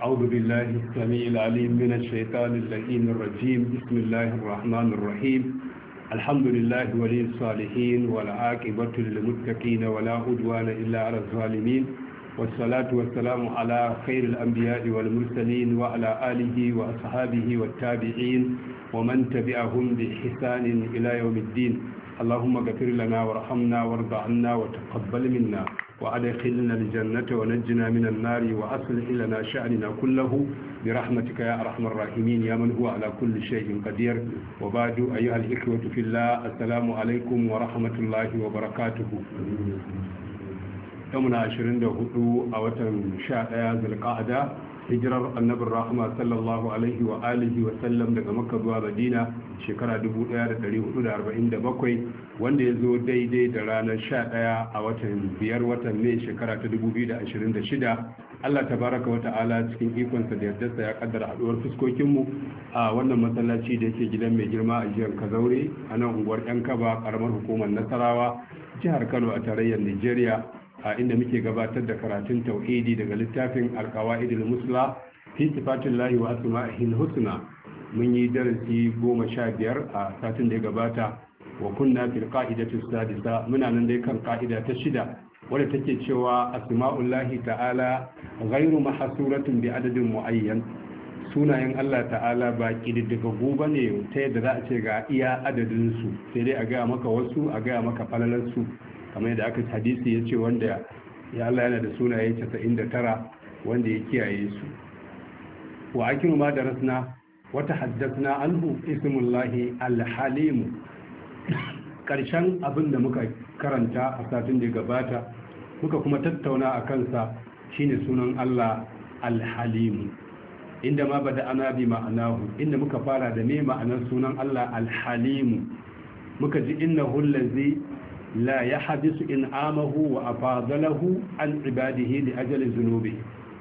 أعوذ بالله السميع العليم من الشيطان اللعين الرجيم. بسم الله الرحمن الرحيم. الحمد لله ولي الصالحين والعاقبة للمتقين ولا عدوان إلا على الظالمين، والصلاة والسلام على خير الأنبياء والمرسلين وعلى آله وأصحابه والتابعين ومن تبعهم بإحسان إلى يوم الدين. اللهم اغفر لنا وارحمنا وارض عنا وتقبل منا وأدخلنا الجنة ونجنا من النار وأصلح لنا شأننا كله برحمتك يا أرحم الراحمين يا من هو على كل شيء قدير. وبعد أيها الإخوة في الله، السلام عليكم ورحمة الله وبركاته. يومنا 24 watan 11 zulqa'ada, hijirar annabin rahama sallallahu alaihi wa alihi wa sallam daga makka zuwa madina shekara 1447, wanda ya zo daidai da ranar 11 a watan 5 watan mai shekara ta 2026. Allah tabaraka wa ta'ala cikin ikonsa da yardarsa ya kaddara haduwar fuskokinmu a wannan masallaci da yake gidan mai girma a jihar Kazaure a nan unguwar yan kaba, karamar hukumar Nasarawa, jihar Kano a tarayyar Nigeria, a inda muke gabatar da karatun tauhidi daga littafin alqawaidul musla fi sifatillahi wa asma'ihil husna. mun yi darasi 15 a satin da ya gabata, wa kunna fil qa'idati sadisa. muna nan dai kan ka'ida ta 6 wadda take cewa asma'ullahi ta'ala ghairu mahsuratin bi adadin muayyan. sunayen Allah ta'ala ba kididdigaggu bane ta yadda za a ce ga iya adadin su, sai dai a ga maka wasu, a ga maka falalan su, kamar yadda aka hadisi ya ce wanda ya Allah yana da sunaye 99 wanda ya kiyaye su. wa akiru ma darasna wata haddasna anhu ismullahi alhalimu. karshen abin da muka karanta a satin da gabata muka kuma tattauna a kansa shine sunan Allah alhalimu, inda ma bada ana bi ma'anahu, inda muka fara da me ma'anar sunan Allah alhalimu. muka ji innahu allazi la yahdisu in'amahu wa afadalahu an ibadihi li ajali dhunubi.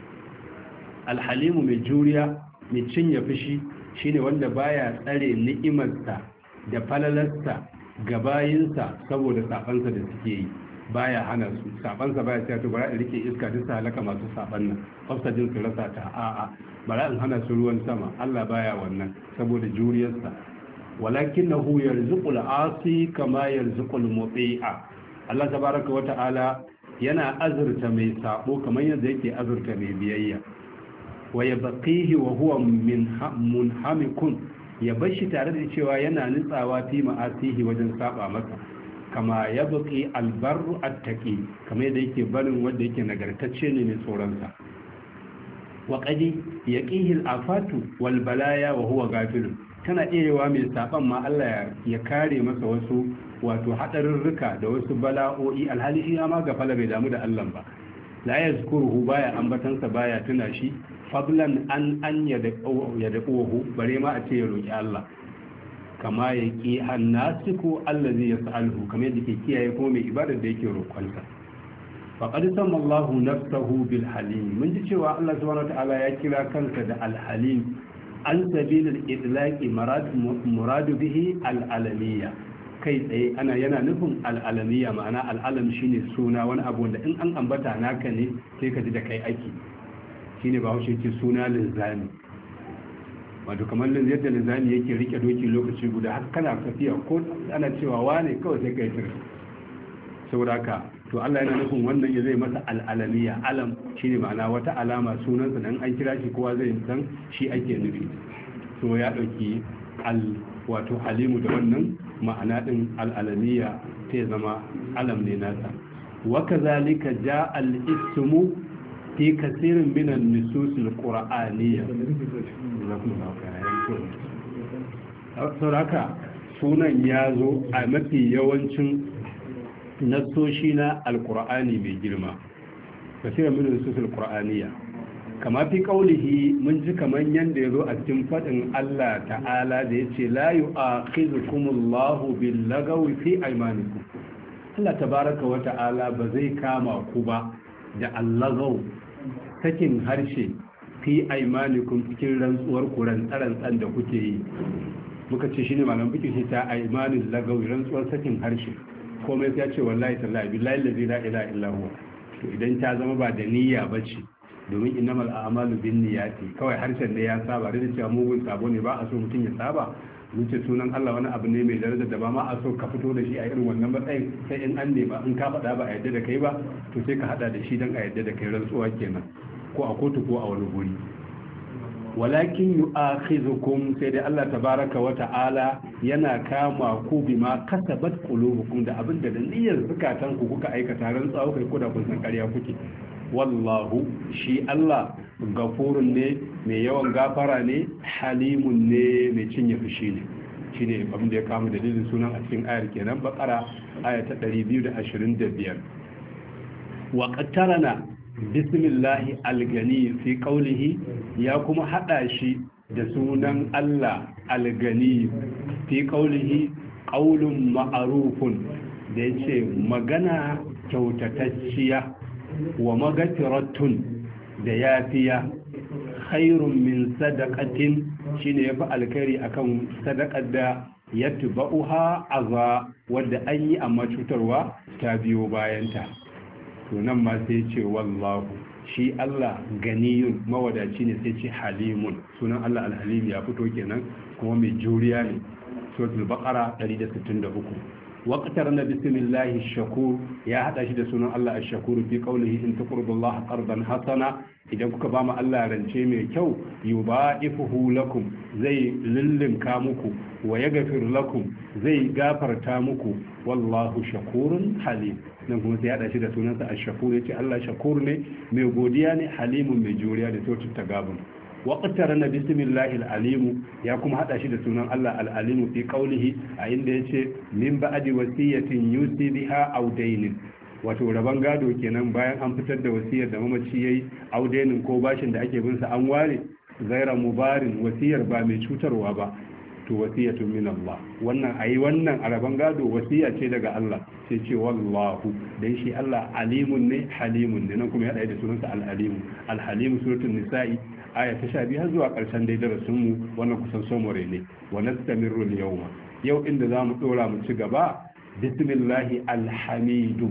alhalimu mai juriya, mai cinye fushi, shine wanda baya tsare ni'imarsa da falalarsa ga bayinsa saboda sabansa da suke yi, baya hana su sabansa, baya cewa to bara in rike iska duk halaka masu saban nan ofsajin su rasa ta, a'a bara in hana su ruwan sama. Allah baya wannan saboda juriyarsa. walakinahu yarzuqul asi kama yarzuqul muti'a. Allah tabaraka wa ta'ala yana azurta mai sabo kamar yadda yake azurta mai biyayya. wa yabqihi wa huwa munhamikun, ya bashi tare da cewa yana nutsawa fi ma'asihi wajen saba masa, kama yabqi albarru attaqi, kamar yadda yake barin wanda yake nagartacce ne mai tsoron sa. wa qadi yaqihi alafatu wal balaya wa huwa ghafilun, tana iyawa mai saban ma Allah ya kare masa wasu wato hadarurruka da wasu bala'o'i, alhali shi ma ga fala bai damu da Allah ba. la yazkuruhu, baya ambatansa, baya tuna shi, fadlan an yad'uhu, bare ma a ce ya roki Allah. kama yaqi annasiku allazi yas'aluhu, kamar yadda ke kiyaye kuma mai ibadar da yake roƙonsa. faqad sama Allahu nafsahu bil halim. mun ji cewa Allah subhanahu wataala ya kira kansa da al halim an sabilil idlaqi muradu bihi al-alamiyya. kai tsaye ana yana nufin al-alamiyya, ma'ana al-alam shine suna, wani abu wanda in an ambata naka ne sai ka ji da kai aiki. shine ba haushe ce suna linzami, wato kamar yadda linzami yake rike doki lokaci guda, har kana tafiya ko ana cewa wane kawai sai kai tir. saboda haka to Allah yana nufin wannan ya zai masa al'alamiya. alam shine ma'ana wata alama, sunansa dan an kira shi kowa zai san shi ake nufi. to ya dauki wato halimu da wannan ma'ana din al'alamiya ta zama alam ne nasa. wa kazalika ja al-ismu fi kasirin min an-nusus al-qur'aniyya. saboda haka sunan ya zo a mafi yawancin nassoshi na alkur'ani mai girma, kasirar min nususul qur'aniyya. kama fi qaulihi, mun ji kaman yanda yazo a cikin fadin Allah ta'ala da yace la yu'akhidhukumullahu bil lagawi fi aymanikum. Allah tabaraka wa ta'ala ba zai kama ku ba da allagaw, sakin harshe, fi aymanikum, cikin rantsuwar ku, rantsan da kuke yi. muka ce shine malam biki shi ta aymanul lagawi, rantsuwar sakin harshe. komai ya ce wallahi tallahi billahi la ilaha illa huwa. to idan ta zama ba da niyya bace domin innamal a'malu binniyati kawai harshen ne ya saba da cewa mugun sabo ne ba a so mutum ya saba mun ce sunan Allah wani abu ne mai daraja da ba ma a so ka fito da shi a irin wannan matsayin sai in an nema in ka faɗa ba a yadda da kai ba to sai ka hada da shi dan a yadda da kai rantsuwa kenan ko a kotu ko a wani guri walakin yu'akhizukum sai dai Allah tabaraka wa ta'ala yana kama ku bima kasabat qulubukum da abin da niyyar zakatan ku kuka aikata rantsuwa kai ko da kun san ƙarya kuke wallahu shi Allah gafurun ne mai yawan gafara ne halimun ne mai cinye fushi ne shine abin da ya kama dalilin sunan a cikin ayar kenan bakara aya ta 225 wa qattarana bismillahi algani fi qawlihi ya kuma hada shi da sunan Allah algani fi qawlihi qaulun ma'rufun da yace magana kyautatacciya wa magatiratun da yafiya khairun min sadaqatin shine yafi alkhairi akan sadaqar da yatba'uha aza wanda an yi amma cutarwa ta biyo bayanta to nan ma sai ce wallahu shi Allah ganiyun mawadaci ne sai ce halimun sunan Allah alhalim ya fito kenan kuma mai juriya ne suratul baqara 163 waqtar na bismillahi shakur ya hada shi da sunan Allah ash-shakur fi qawlihi in taqrabullaha qardan hasana idan kuka ba mu Allah rance mai kyau yubaifuhu lakum zai lillinka muku wa yaghfir lakum zai gafarta muku wallahu shakurun halim nan kuma sai hada shi da sunansa ash-shakur yace Allah shakur ne mai godiya ne halimun mai juriya da sautin tagabun waqtara na bismillahi al-alimu ya kuma hada shi da sunan Allah al-alimu fi qawlihi a inda yace min ba'di wasiyatin yusi biha aw daynin wato raban gado kenan bayan an fitar da wasiyar da mamaci yayi aw daynin ko bashin da ake bin sa an ware zaira mubarin wasiyar ba mai cutarwa ba to wasiyatun min Allah wannan ayi wannan a raban gado wasiya ce daga Allah sai ce wallahu dan shi Allah alimun ne halimun ne nan kuma ya hada da sunansa al-alimu al-halimu suratul nisa'i aya ta 12 har zuwa ƙarshen dai darasin mu wannan kusan somore ne wa nastamirru al-yawma yau inda zamu dora mu ci gaba bismillahi alhamidu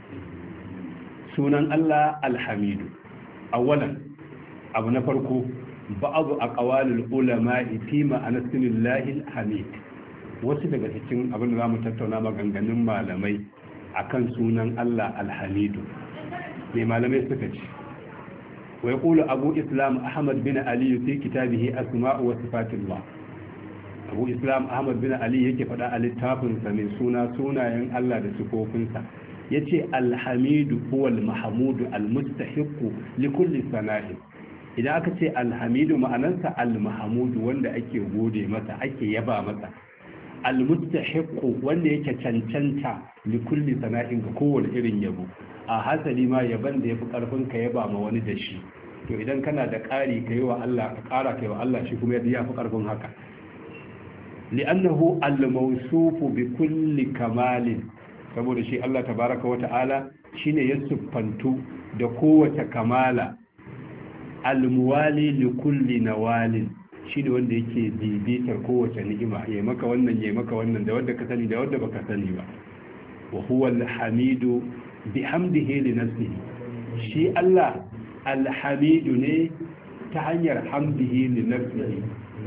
sunan Allah alhamidu awalan abu na farko ba'adu aqwalul ulama fi ma'ana bismillahi alhamid wasu daga cikin abin da zamu tattauna maganganun malamai akan sunan Allah alhamidu me malamai suka ce ويقول أبو إسلام أحمد بن علي في كتابه أسماء وصفات الله أبو إسلام أحمد بن علي yake faɗa a littafinsa mai sunayen Allah da sifofinsa yace alhamidu huwa almahmudu almustahiqu likulli sana'i idan aka ce alhamidu ma'anarsa almahmudu wanda ake gode masa ake yaba masa almustahiqu wanda yake cancanta likulli sana'in ga kowane irin yabo a hasali ma yaban da ya fi karfin ka yaba ma wani da shi to idan kana da ƙari ka yi wa Allah ka ƙara ka yi wa Allah shi kuma ya fi karfin haka li'annahu al-mawsufu bi kulli kamalin saboda shi Allah tabaraka wa ta'ala shine ya siffantu da kowace kamala al-muwali li kulli nawalin shine wanda yake bibitar kowace ni'ima yayi maka wannan da wanda ka sani da wanda baka sani ba wa huwa al-hamidu bihamdihi li nafsihi shi Allah alhamidu ne ta hanyar hamdihi li nafsihi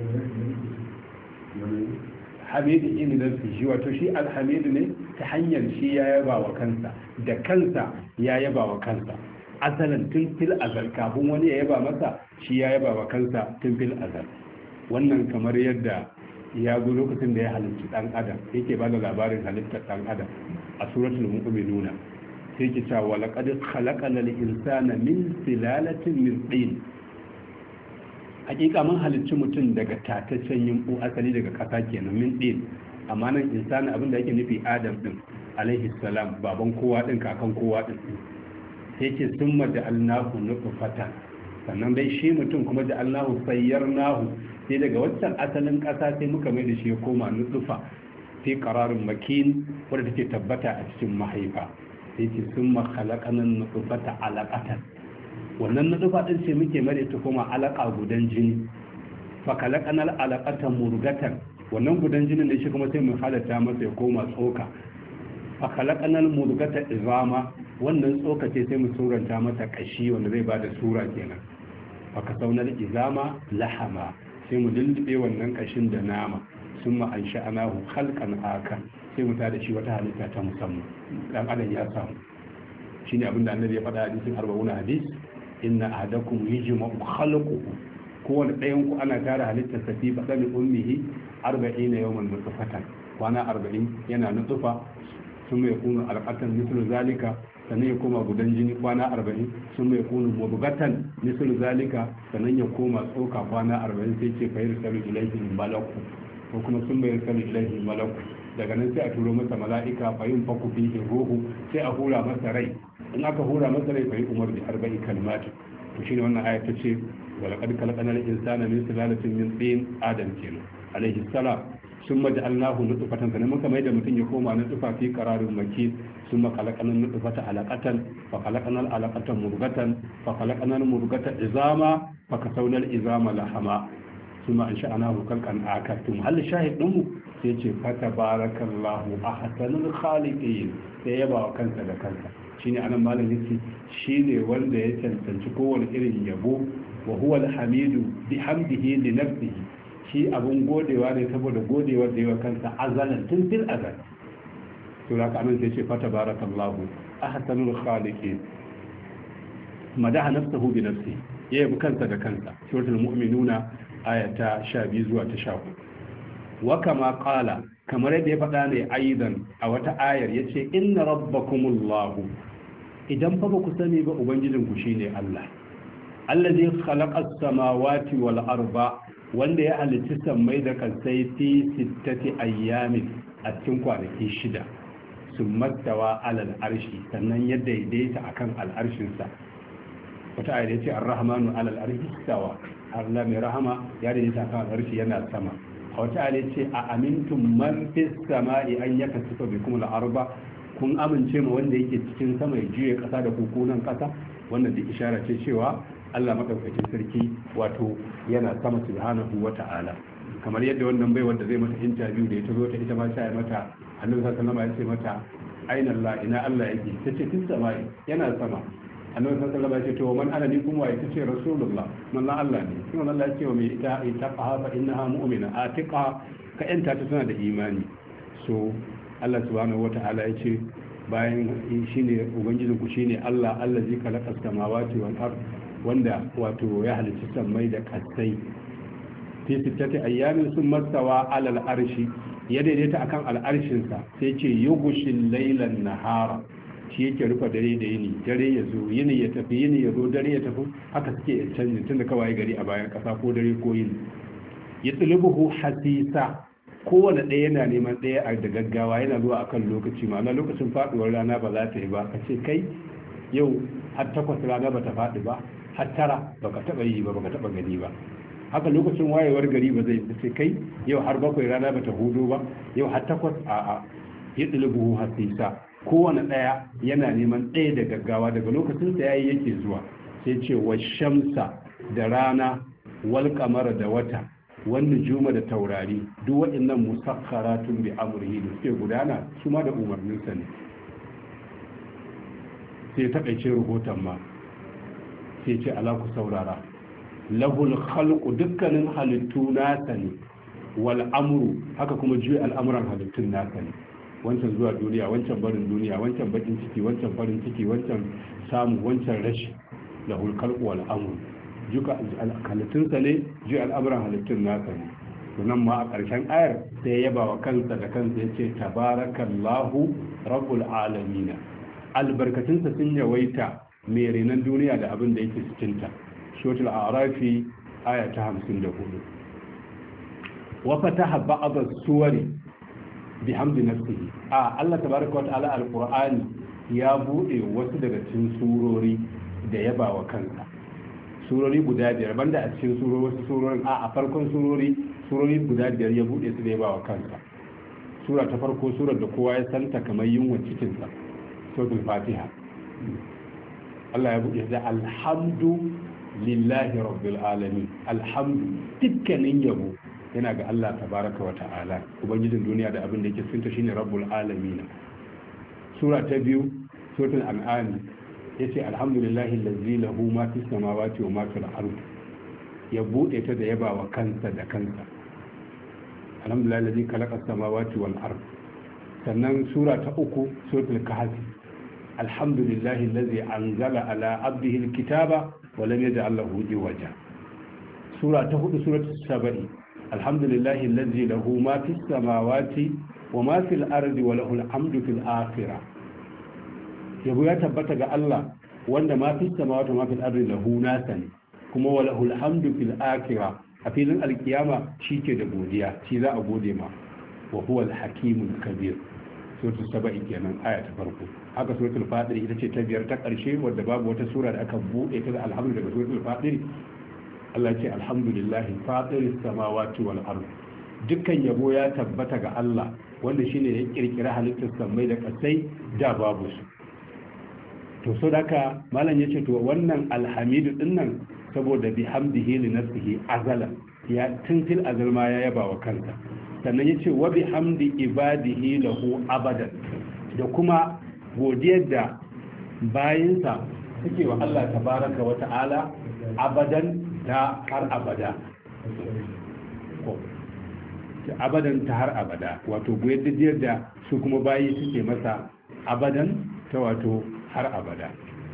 hamidihi li nafsihi wato shi alhamidu ne ta hanyar shi ya yaba wa kansa da kansa ya yaba wa kansa asalan tun fil azal kafin wani ya yaba masa shi ya yaba wa kansa tun fil azal wannan kamar yadda ya zo lokacin da ya halicci dan adam yake ba da labarin halittar dan adam a suratul mu'minuna sai ki cewa laqad khalaqana al-insana min silalatin min tin hakika mun halicci mutum daga tataccen yimbu asali daga kasa kenan min tin amma nan insani abinda yake nufi adam din alaihi salam baban kowa din kakan kowa din sai ce summa ja'alnahu nutfatan sannan dai shi mutum kuma ja'alnahu sayyarnahu sai daga waccan asalin kasa sai muka mai da shi ya koma nutfa fi qararin makin wanda take tabbata a cikin mahaifa sai ce sun makhalakanan nufata alaƙatan wannan nufa ɗin ce muke mare ta kuma alaƙa gudan jini fakalakanar alaƙatan murgatan wannan gudan jinin da shi kuma sai mu halatta masa ya koma tsoka fa khalaqanal mudghata izama, wannan tsokace sai mu suranta masa kashi wanda zai bada sura kenan. Fa kasawnal izama lahama, sai mu lullube wannan kashin da nama. Summa ansha'nahu khalqan akar, sai mu tada shi wata halitta ta musamman. Dan adam ya samu shine abinda annabi ya faɗa hadisin 40 hadis, inna ahadakum yujma'u khalquhu, kowane ɗayan ku ana tara halittar sa fi badani ummihi 40 yawman nutfatan, kwana 40 yana nutfa, sun mai kunu alqatan mislu zalika, sannan ya koma gudan jini kwana 40, sun mai kunu mudghatan mislu zalika, sannan ya koma tsoka kwana 40, sai ce fa yursalu ilayhi malaku, ko kuma sun mai yursalu ilayhi malaku, daga nan sai a turo masa mala'ika fa yin faku fihi ruhu, sai a hura masa rai. In aka hura masa rai fa yi umar bi 40 kalimat. To shine wannan aya ta ce wa laqad khalaqnal insana min sulalatin min tin, adam kenan alaihi salam. Summa ja'alnahu nutfatan, sannan muka mai da mutum ya koma nutfa fi qararin makin. Summa khalaqnal nutfata alaqatan, fa khalaqnal alaqata mudghatan, fa khalaqnal mudghata izama, fa kasawnal izama lahama. Summa ansha'nahu khalqan akar. To hal shahid dinmu sai ce fa tabarakallahu ahsanul khaliqin, sai yaba wa kansa da kansa. Shine anan malam yace shine wanda ya cancanci kowane irin yabo, wa huwa alhamidu bihamdihi li nafsihi, shi abun godewa ne saboda godewa da yawa kansa azalan tun fil azal. to da ka anan sai ce fa tabarakallahu ahsanul khaliqin, madaha nafsuhu bi nafsihi, ya yabi kansa da kansa. Suratul mu'minuna ayata 12 zuwa ta 14. wa kama qala, kamar yadda ya faɗa ne aidan a wata ayar yace inna rabbakumullahu, idan fa ba ku sani ba ubangijinku shine Allah, allazi khalaqa as-samawati wal arda, wanda ya halitta sammai da kansai fi 6 ayyamin, a cikin kwanaki 6. summastawa alal arshi, sannan ya daidaita akan al'arshinsa. wata ayar yace ar-rahmanu alal arshi istawa, Allah mai rahama ya daidaita akan al'arshi yana sama. a wata ayar yace a amintum man fis sama'i an yakasifa bikum al-arba, kun amince ma wanda yake cikin sama ya juye kasa da kukunan kasa. wannan duk ishara ce cewa Allah madaukakin sarki wato yana sama subhanahu wata'ala. kamar yadda wannan bai wanda zai mata interview da ita zo ta ita ma sai mata annabi sallallahu alaihi wasallam ya ce mata aina Allah, ina Allah yake, tace tun sama yana sama. annabi sallallahu alaihi wasallam ya ce to man ana ni kuma ya ce rasulullah, man Allah ne. kuma Allah ya ce wa mai ita fa innaha mu'mina atiqa, ka yanta ta tana da imani. so Allah subhanahu wata'ala ya ce bayan shine ubangijin ku shine Allah allazi khalaqa samawati wal ard, wanda wato ya halicci sammai da kasai fi 6 ayyamin sun mastawa alal arshi, ya daidaita akan al'arshin sa. sai ce yughshil laylan nahara, shi yake rufe dare da yini, dare ya zo yini ya tafi, yini ya zo dare ya tafi, haka suke canji tunda kawai gari a bayan kasa ko dare ko yini. yatlubuhu hasisa, kowane ɗaya yana neman ɗaya a da gaggawa, yana zuwa akan lokaci. ma'ana lokacin faɗuwar rana ba za ta yi ba, ka ce kai yau har 8 rana ba ta faɗi ba, har 9 baka taɓa yi ba, baka taɓa gani ba. haka lokacin wayewar gari ba zai ce kai yau har 7 rana ba ta hudo ba, yau har 8. a'a, yadlubuhu hasisa, kowane ɗaya yana neman ɗaya da gaggawa, daga lokacin sa yayi yake zuwa. sai ce wa shamsa, da rana, wal qamara, da wata, wannan juma, da taurari, duk waɗannan musakharatun bi amrihi, da suke gudana su ma da umarninsa ne. sai ta kaice rahoton ma sai ce ala ku saurara, lahul khalqu, dukkanin halittu nasa ne, wal amru, haka kuma juya al'amuran halittun nasa ne. wancan zuwa duniya, wancan barin duniya, wancan bakin ciki, wancan farin ciki, wancan samu, wancan rashi. lahul khalqu wal amru, juka halittunsa ne, ji al'amuran halittun nasa ne. sunan ma a ƙarshen ayar sai ya yaba wa kansa da kansa ya ce tabarakallahu rabbul alamina, albarkatunsa sun yawaita mai renon duniya da abin da yake cikinta. suratul a'rafi aya ta 54. wa fataha ba'd as-suwari bihamdi nafsihi, Allah tabaraka wa ta'ala alqur'ani ya bude wasu daga cikin surori da yaba wa kansa. surori guda 5, banda a cikin wasu surorin a farkon surori guda 5 ya bude su da yaba wa kansa. sura ta farko, surar da kowa ya santa kamar yunwa cikinsa, suratul fatiha. Allah ya bude da alhamdu lillahi rabbil alamin, alhamdu, dukkanin yabo yana ga Allah tabaraka wa ta'ala, ubangijin duniya da abin da yake cikinta, shine rabbul alamin. sura ta biyu suratul an'am yace alhamdulillahi allazi lahu ma fis samawati wa ma fil ardi ya bude ta da yabawa kansa da kansa alhamdulillahi allazi khalaqa samawati wal ardi. sannan sura ta uku suratul kahf alhamdulillahi allazi anzala ala abdihi alkitaba wa lam yaj'al lahu iwaja. sura ta hudu suratul sabai alhamdulillahi allazi lahu ma fis samawati wa ma fil ardi wa lahu alhamdu fil akhirah. yabo ya tabbata ga Allah wanda ma fis samawati wa ma fil ardi lahu nasa ne kuma wa lahu alhamdu fil akhirah. a filin alkiyama shi ke da godiya, shi za a gode ma. wa huwa al-hakimul kabir. suratul saba'i kenan aya ta farko. haka suratul fatir ita ce ta biyar ta karshe wadda babu wata sura da aka bude ta da alhamdu daga suratul fatir. Allah ce alhamdulillahi fatiris samawati wal ard. dukkan yabo ya tabbata ga Allah wanda shine ya kirkira halittar samai da kasai da babu su. to so daka malam yace to wannan alhamidu dinnan saboda bihamdihi li nafsihi azala ya tuntil azal ma ya yaba wa kansa. sannan yace wa bihamdi ibadihi lahu abadan, da kuma godiyar da bayinsa suke wa Allah tabaraka wa ta'ala abadan ta har abada. abadan ta har abada wato godiyar da su kuma bayi suke masa abadan ta wato har abada.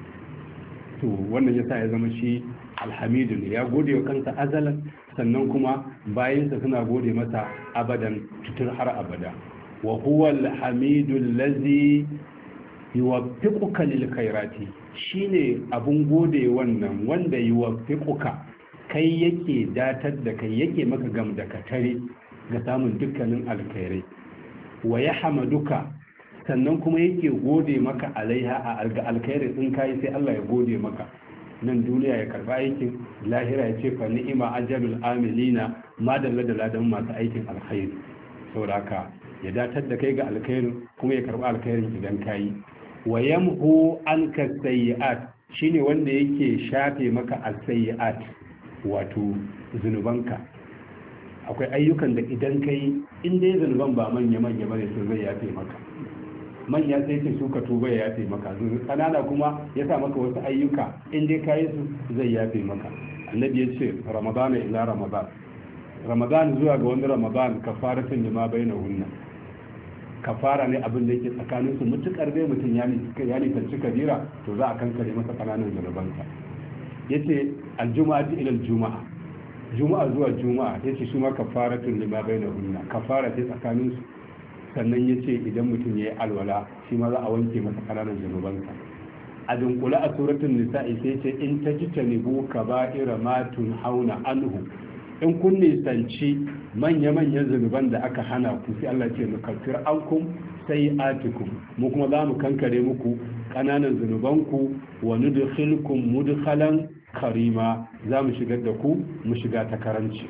to wannan yasa ya zama shi alhamidu ne, ya gode wa kansa azalan sannan kuma bayinsa suna gode masa abadan tutur har abada. wa huwa alhamidu allazi yuwaffiquka lil khairati, shine abun gode wannan wanda yuwaffiquka kai yake datar da kai yake maka gam da katare ga samun dukkanin alkhairai. wa yahmaduka sannan kuma yake gode maka alaiha a alkhairin in kai sai Allah ya gode maka nan duniya ya karba aikin, lahira ya ce fa ni'ima ajrul amilina madalla da ladan masu aikin alkhairi. saboda haka ya datar da kai ga alkhairin kuma ya karba alkhairin idan kai. wa yamhu anka sayyi'at, shine wanda yake shafe maka as-sayyi'at wato zunubanka. akwai ayyukan da idan kai in dai zunuban ba manya manya bane to zai yafe maka. manya sai ce suka tuba ya yafe maka, kanana kuma ya sa maka wasu ayyuka in dai kayi su zai yafe maka. annabi ya ce ramadana ila ramadan zuwa ga wani ramadan kafaratun lima bainahunna, kafara ne abin da yake tsakanin su mutukar dai mutum ya nisanci kabira to za a kankare masa kananan zunubansa. yace aljuma'ati ila aljuma'a, juma'a zuwa juma'a yace shi ma kafaratun lima bainahunna, kafara ce tsakanin su. sannan ya ce idan mutum ya yi alwala shi ma za a wanke masa ƙananan zunubansa. a dunkula a suratun nisa'i sai ce in ta ji tanibu ka ba'ira matun hauna anhu, in kun nisanci manya-manyan zunuban da aka hana ku sai Allah ce mu kafir ankum sai atikum, mu kuma za mu kankare muku ƙananan zunubanku wa nudkhilkum mudkhalan karima, za mu shigar da ku mu shiga ta karanci.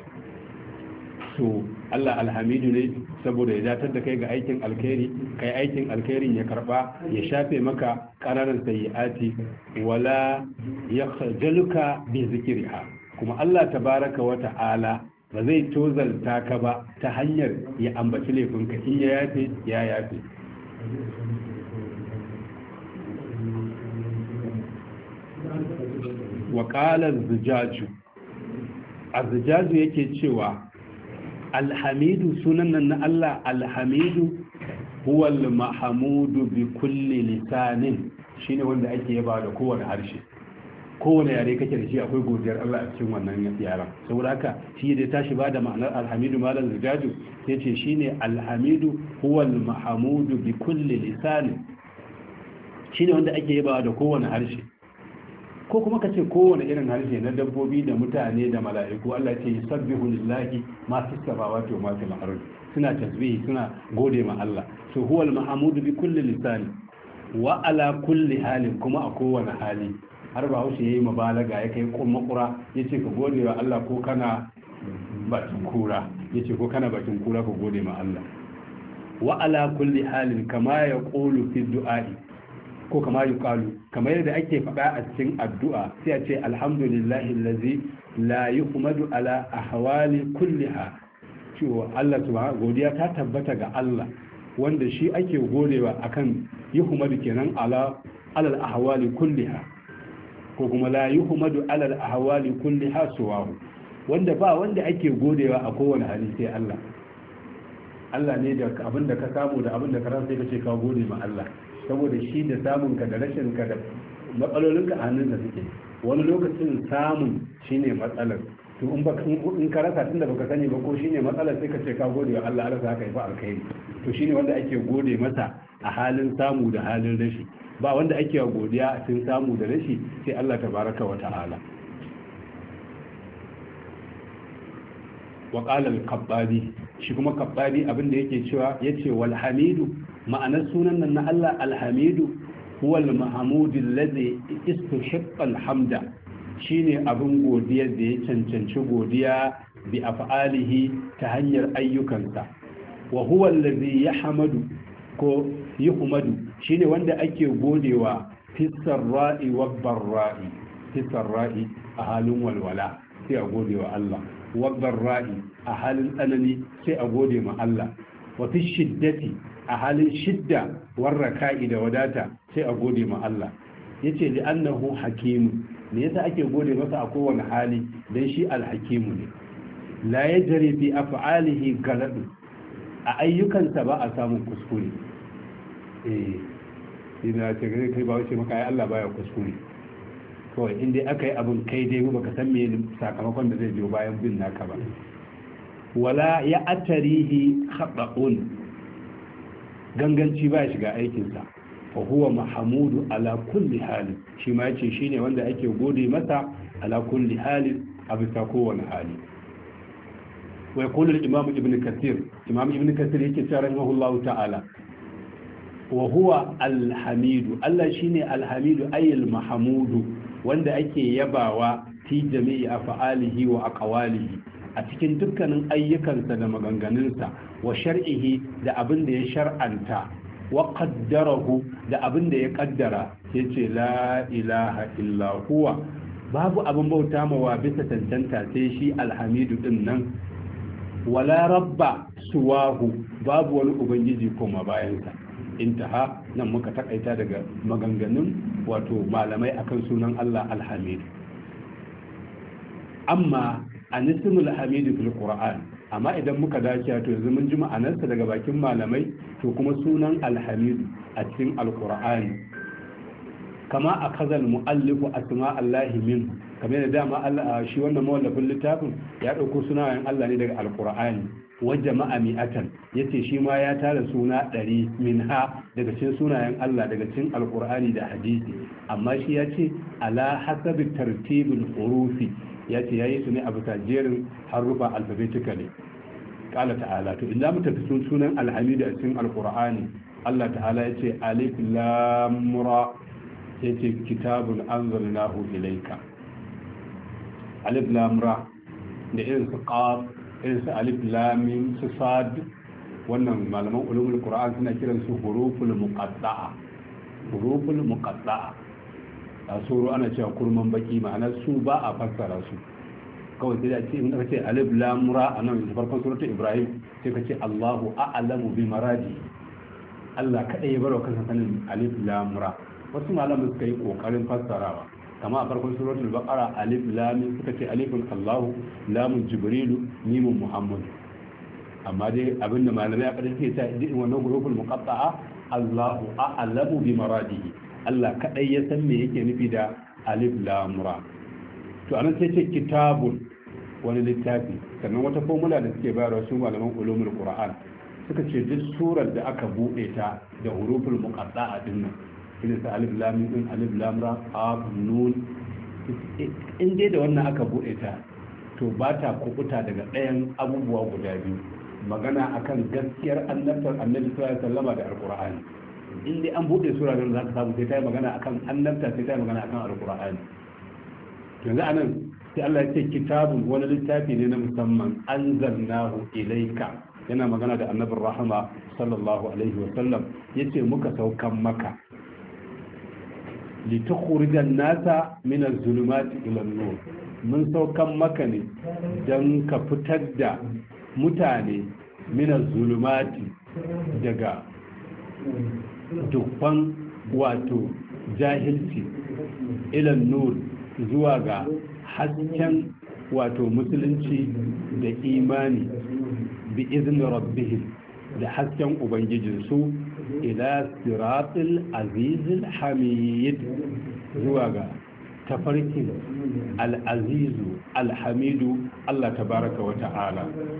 to Allah alhamidu ne saboda ya datar da kai ga aikin alkhairi, kai aikin alkhairin ya karba ya shafe maka ƙananan sayyi'ati wala yakhjaluka bi zikriha. kuma Allah tabaraka wa ta'ala ba zai tozalta ka ba ta hanyar ya ambaci laifinka, in ya yafe ya yafe. wa qala az-zujaju yake cewa alhamidu sunan nan na Allah alhamidu huwa al-mahmudu bi kulli lisanin, shine wanda ake yaba da kowane harshe, kowane yare kake da shi akwai godiyar Allah a cikin wannan yaran. saboda haka shi da tashi ba da ma'anar alhamidu malam zujaju yace shine alhamidu huwa al-mahmudu bi kulli lisanin, shine wanda ake yaba da kowane harshe, ko kuma ka ce kowane irin harshe na dabbobi da mutane da mala'iku. Allah ce yusabbihu lillahi ma fis samawati wa ma fil ardi, suna tasbihi suna gode ma Allah. so huwa al mahmudu bi kulli lisan wa ala kulli halin, kuma a kowane hali. har ba haushe yayi mubalaga ya kai makura yace ka gode wa Allah ko kana bakin kura, yace ko kana bakin kura ka gode ma Allah. wa ala kulli halin kama yaqulu fi du'a'i, ko kama yi kalu kamar yadda ake faɗa a cikin addu'a sai a ce alhamdulillahi allazi la yuhmadu ala ahwali kulliha, cewa Allah subhanahu godiya ta tabbata ga Allah wanda shi ake godewa akan yuhmadu kenan alal ahwali kulliha, ko kuma la yuhmadu alal ahwali kulliha suwahu, wanda ba wanda ake godewa a kowane hali sai Allah. Allah ne da abin da ka samu da abin da ka rasa sai ka ce ka gode ma Allah, saboda shi da samun ka da rashin ka da matsalolin ka a hannun da suke. Wani lokacin samun shine matsalar, to in ka rasa tunda baka sani ba ko shine matsalar sai ka ce ka gode wa Allah, Allah za ka yi fa alkhairi. To shine wanda ake gode masa a halin samu da halin rashi, ba wanda ake godiya a cikin samu da rashi sai Allah tabaraka wa ta'ala. wa qala al-qabbani, shi kuma qabbani abin da yake cewa yace wal hamidu, ma'anar sunan nan na Allah al-hamidu huwa al-mahmud alladhi istuhiqqa al-hamda, shine abin godiya da ya cancanci godiya bi af'alihi ta hanyar ayyukansa. wa huwa alladhi yahmadu ko yuhmadu, shine wanda ake godewa fi sarra'i wa barra'i, fi sarra'i a halin walwala sai a godewa Allah, wadarra'i a halin tsanani sai a gode ma Allah, wa fi shiddati a halin shidda warraka'i da wadata sai a gode ma Allah. yace li annahu hakimu, me yasa ake gode masa a kowane hali? dan shi alhakimu ne. la yajri fi af'alihi galadu, a ayyukansa ba a samun kuskure. ina ce kai ba wace maka ai Allah baya kuskure, kawai in dai aka yi abin kai dai baka san me sakamakon da zai biyo bayan bin naka ba. wala ya atarihi khata'un, ganganci ba shiga aikinsa. fa huwa mahmudu ala kulli hali, shi ma yace shine wanda ake gode masa ala kulli hali, a bisa kowane hali. wa yaqulu al-imam ibn kathir, imam ibn kathir yake cewa rahimahullahu ta'ala, wa huwa al-hamidu, Allah shine al-hamidu ayyul mahmudu, wanda ake yabawa fi jami'i af'alihi wa aqwalihi, a cikin dukkanin ayyukansa da maganganunsa, wa shar'ihi da abin da ya shar'anta, wa qaddarahu da abin da ya kaddara. yace la ilaha illa huwa, babu abin bauta mawa bisa tantanta sai shi alhamidu din nan. wala rabba suwahu, babu wani ubangiji koma bayansa. intaha, nan muka takaita daga maganganun wato malamai akan sunan Allah alhamid. amma anismul hamidu fil qur'an, amma idan muka dace to yanzu mun ji ma'anarsa daga bakin malamai, to kuma sunan alhamid a cikin alqur'ani kama akazal muallifu asma allahi min, kamar da dama Allah shi wannan mawallafin littafin ya dauko sunayen Allah ne daga alqur'ani. wa jama'a mi'atan, yace shi ma ya tara suna 100 minha daga cikin sunayen Allah daga cikin alqur'ani da hadisi, amma shi yace ala hasabi tartibul hurufi, yace yayi su ne a bisa jerin harufa alphabetically. qala ta'ala, to idan mu tafi sunan alhamid a cikin alqur'ani, Allah ta'ala yace alif lam ra, yace kitabun anzalnahu ilayka. alif lam ra da irin su qaf, irin su alif lam mim su sad, wannan malaman ulumul qur'an suna kiran su huruful muqatta'a. huruful muqatta'a a suru ana cewa kurman baki, ma'ana su ba a fassara su, kawai sai da ce in aka ce alif lam ra a nan farkon suratul ibrahim sai ka ce Allahu a'lamu bi maradi, Allah kadai ya barwa kansa sanin alif lam ra. wasu malaman suka yi kokarin fassarawa, kama a farkon suratul baqara alif lam suka ce alifun Allahu, lamun jibrilu, mimun muhammad. amma dai abinda malamai a ƙarshe ta yi wannan huruful muqatta'a Allahu a'lamu bi maradihi, Allah kadai ya san me yake nufi da alif lam ra. to anan sai ce kitabun, wani littafi. sannan wata formula da suke bayarwa su malaman ulumul qur'an suka ce duk surar da aka bude ta da huruful muqatta'a din nan, irin sa alif lam mim, alif lam ra, qaf nun, in dai da wannan aka bude ta to ba ta kubuta daga ɗayan abubuwa guda biyu: magana akan gaskiyar annabtar annabi sallallahu alaihi wasallam da alqur'ani. in dai an bude sura nan za ka samu sai ta yi magana akan annabta, sai ta yi magana akan alqur'ani. yanzu anan sai Allah ya ce kitabun, wani littafi ne na musamman, anzalnahu ilayka, yana magana da annabin rahama sallallahu alaihi wasallam, yace muka saukan maka litukhrijan nasa min az-zulumati ila an-nur, mun saukan maka ne dan ka fitar da mutane min az-zulumati daga dukkan wato jahilci ilan nur zuwa ga hasken wato musulunci da imani bi izini rabbihim da hasken ubangijinsu ila siratul azizul hamid zuwa ga tafarkin al'azizu alhamidu Allah tabaraka wa ta'ala.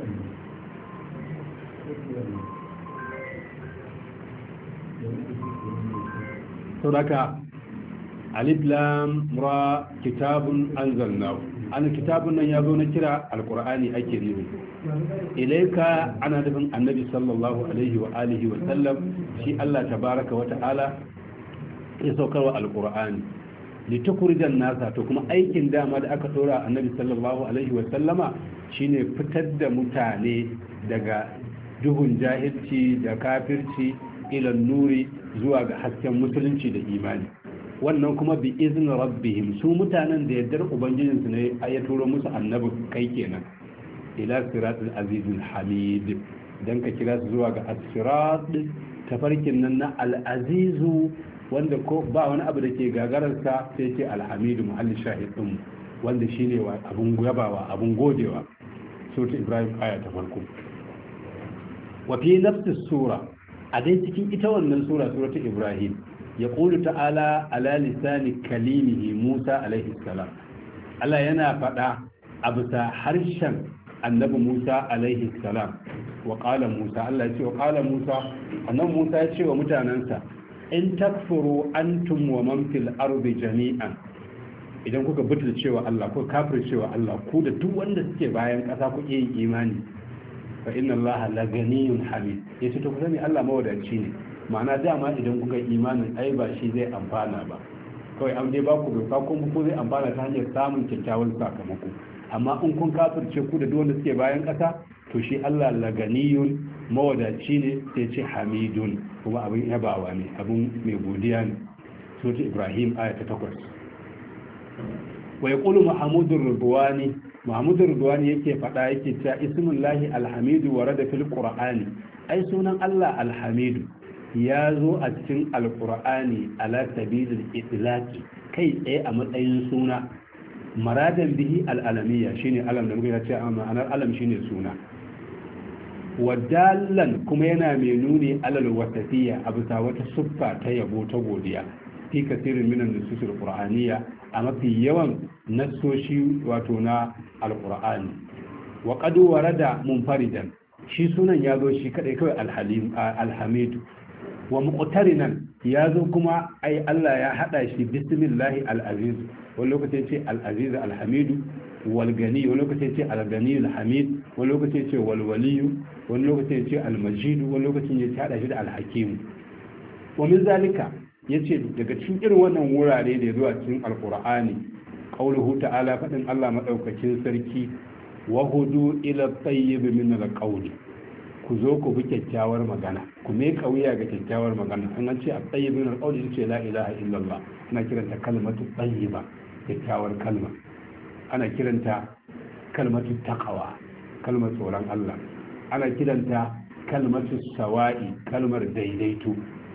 sauraka alif lam ra kitabun anzalnahu an kitabun nan ya zo na kira alqur'ani ake nufi ilaika ana nufin annabi sallallahu alaihi wa alihi wa sallam shi Allah tabaraka wa ta'ala ya saukarwa alqur'ani litukurijan nasa to kuma aikin dama da aka dora annabi sallallahu alaihi wa sallama shine fitar da mutane daga duhun jahilci da kafirci ilan nuri zuwa ga hasken musulunci da imani. Wannan kuma bi izinin rabbihim, su mutanen da yardar ubangijinsu ne ya turo musu annabi kai kenan ila siratul azizul hamid, dan ka kira su zuwa ga as-sirat, tafarkin nan na al-azizu wanda ko ba wani abu da ke gagararsa sai ce alhamidu muhalli shahidin wanda shine abun yabawa abun godewa. Sura Ibrahim aya ta farko. Wa fi nafsi sura, a dai cikin ita wannan sura ta Ibrahim, ya qulu ta'ala ala lisani kalimihi Musa alaihi salam, Allah yana faɗa a bisa harshen annabi Musa alaihi salam. Wa qala Musa, Allah ya ce wa qala Musa, annabi Musa ya ce wa mutanansa, in takfuru antum wa man fil ardi jami'an, idan kuka butul cewa Allah ko kafir cewa Allah, ku da duk wanda suke bayan ƙasa ku yin imani, fa inna Allah la ganiyun hamid, yace to ku sani Allah mawadaci ne. Ma'ana dama idan kuka imanin ai ba shi zai amfana ba, kawai an dai ba ku doka kuma ku zai amfana ta hanyar samun kyakkyawan sakamako. Amma in kun kafirce ku da duk wanda suke bayan ƙasa, to shi Allah la ganiyun mawadaci ne, sai ce hamidun kuma abin yabawa ne, abin mai godiya ne. Sura Ibrahim aya ta 8. Wa yaqulu Muhammadur Rubwani yake faɗa yake cewa ismullahi alhamidu warada fil qur'ani, ai sunan Allah alhamidu ya zo a cikin alqur'ani ala sabilil itlaqi, kai tsaye a matsayin suna. Maradan bihi al'alamiyya shine alam da muka ce a ma'anar alam shine suna. Wadallan kuma yana mai nuni alal wasafiyya a bisa wata siffa ta yabo ta godiya fi kasirin minan nususul qur'aniyya, a mafi yawan nassoshi wato na alqur'ani. Wa qad warada munfaridan, shi sunan ya zo shi kadai kawai alhamidu. Wa muqtarinan ya zo kuma ai Allah ya hada shi bismillahi al-aziz, wani lokacin ce al-aziz al-hamidu, wal gani wani lokacin ce al-gani al-hamid, wani lokacin ce wal waliyu, wani lokacin ce al-majid, wani lokacin ya hada shi da al-hakim. Wa min zalika yace daga cikin irin wannan wurare da ya zo a cikin alqur'ani qauluhu ta'ala, fadin Allah madaukakin sarki, wa hudu ila tayyib min al-qawli, ku zo ku bi kyakkyawar magana, ku me kauya ga kyakkyawar magana. An ce a tayyib min al-qawli ce la ilaha illallah, ana kiranta kalmatu tayyiba, kyakkyawar kalma. Ana kiranta kalmatu taqwa, kalmar tsoron Allah. Ana kiranta kalmatu sawa'i, kalmar daidaito.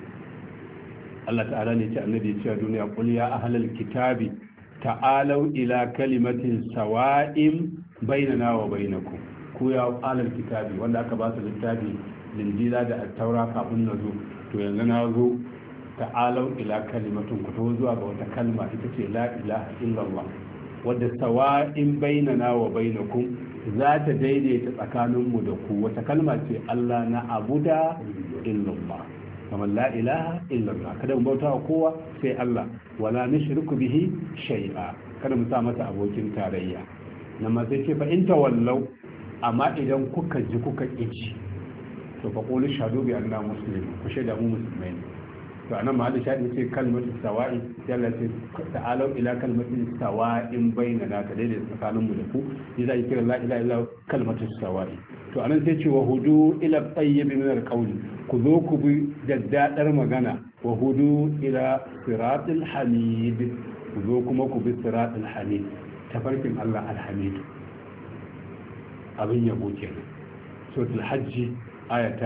Allah ta'ala ne ce annabi ya ce a duniya, qul ya ahlal kitabi ta'alau ila kalimatin sawa'in bainana wa bainakum, ku ya ahlal kitabi wanda aka ba su littafi linjila da at-taura kafin na zo, to yanzu na zo, ta'alau ila kalimatin, ku to zuwa ga wata kalma, ita ce la ilaha illallah, wadda sawa'in bainana wa bainakum, za ta daidaita tsakaninmu da ku. Wata kalma ce Allah na abuda illallah, kamar la ilaha illallah, kada mu bauta wa kowa sai Allah, wala nushriku bihi shay'a, kada mu sa masa abokin tarayya. nan ma sai ce fa in tawallau, amma idan kuka ji kuka kici, to fa qulu shahadu bi anna muslimun, ku shaida mu musulmai ne. To anan ma Allah shahidi ce kalmatu sawa'i, sai Allah ce ta'alu ila kalmatin sawa'in bainana, ka daidai tsakanin mu da ku, idan kira la ilaha illa kalmatu sawa'i. To anan sai ce wa hudu ila tayyib min alqawli, ku zo ku bi daddadar magana, wa hudu ila siratil hamid, ku zo kuma ku bi siratil hamid, tafarkin Allah alhamid, abin yabo kenan. Suratul hajji ayata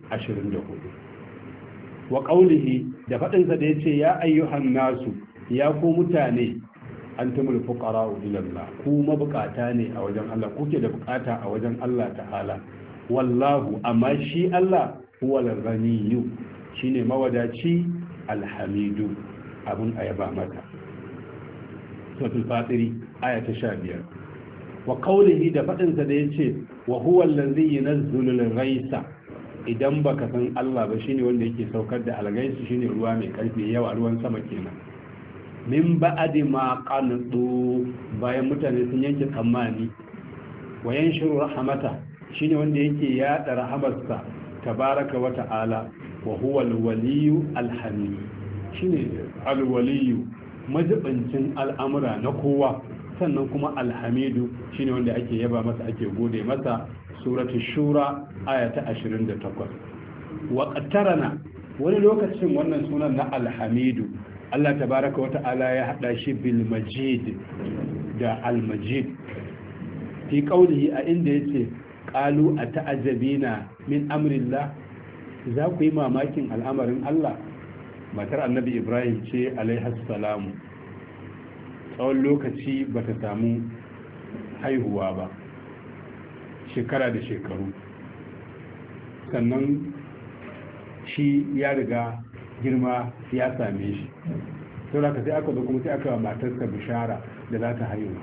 24. wa qawlihi da faɗinsa da yace ya ayyuhan nasu ya ku mutane antumul fuqara'u ila Allah, ku mabukata ne a wajen Allah, kuke da bukata a wajen Allah ta'ala. wallahu amma shi Allah huwal ghaniyyu, shine mawadaci alhamidu, abun ayaba mata. suratul fatiri aya ta 15. wa qawlihi da faɗinsa da yace wa huwa allazi yunazzilu al-ghaisa, idan baka san Allah ba shine wanda yake saukar da al-ghaisu, shine ruwa mai karfi yawa, ruwan sama kenan. min ba'di ma qanatu, bayan mutane sun yanke tsammani. wa yanshuru rahmata, shine wanda yake yada rahamarsa tabaraka wa ta'ala. wa huwa al-waliyyu al-hamid, shine al-waliyyu majibancin al'amura na kowa, sannan kuma alhamidu shine wanda ake yaba masa, ake gode masa. suratu shura aya ta 28. wa qattarana, wani lokacin wannan sunan na alhamidu Allah tabaraka wa ta'ala ya hada shi bil majid da al majid fi qawlihi, a inda yace qalu ata'ajabina min amrillah, za ku yi mamakin al'amarin Allah. matar annabi Ibrahim ce alaihi salamu, tsawon lokaci ba ta samu haihuwa ba, shekara da shekaru, sannan shi ya riga girma ya same shi, sau da sai aka zo kuma sai aka matarsa bishara da za ta haihu.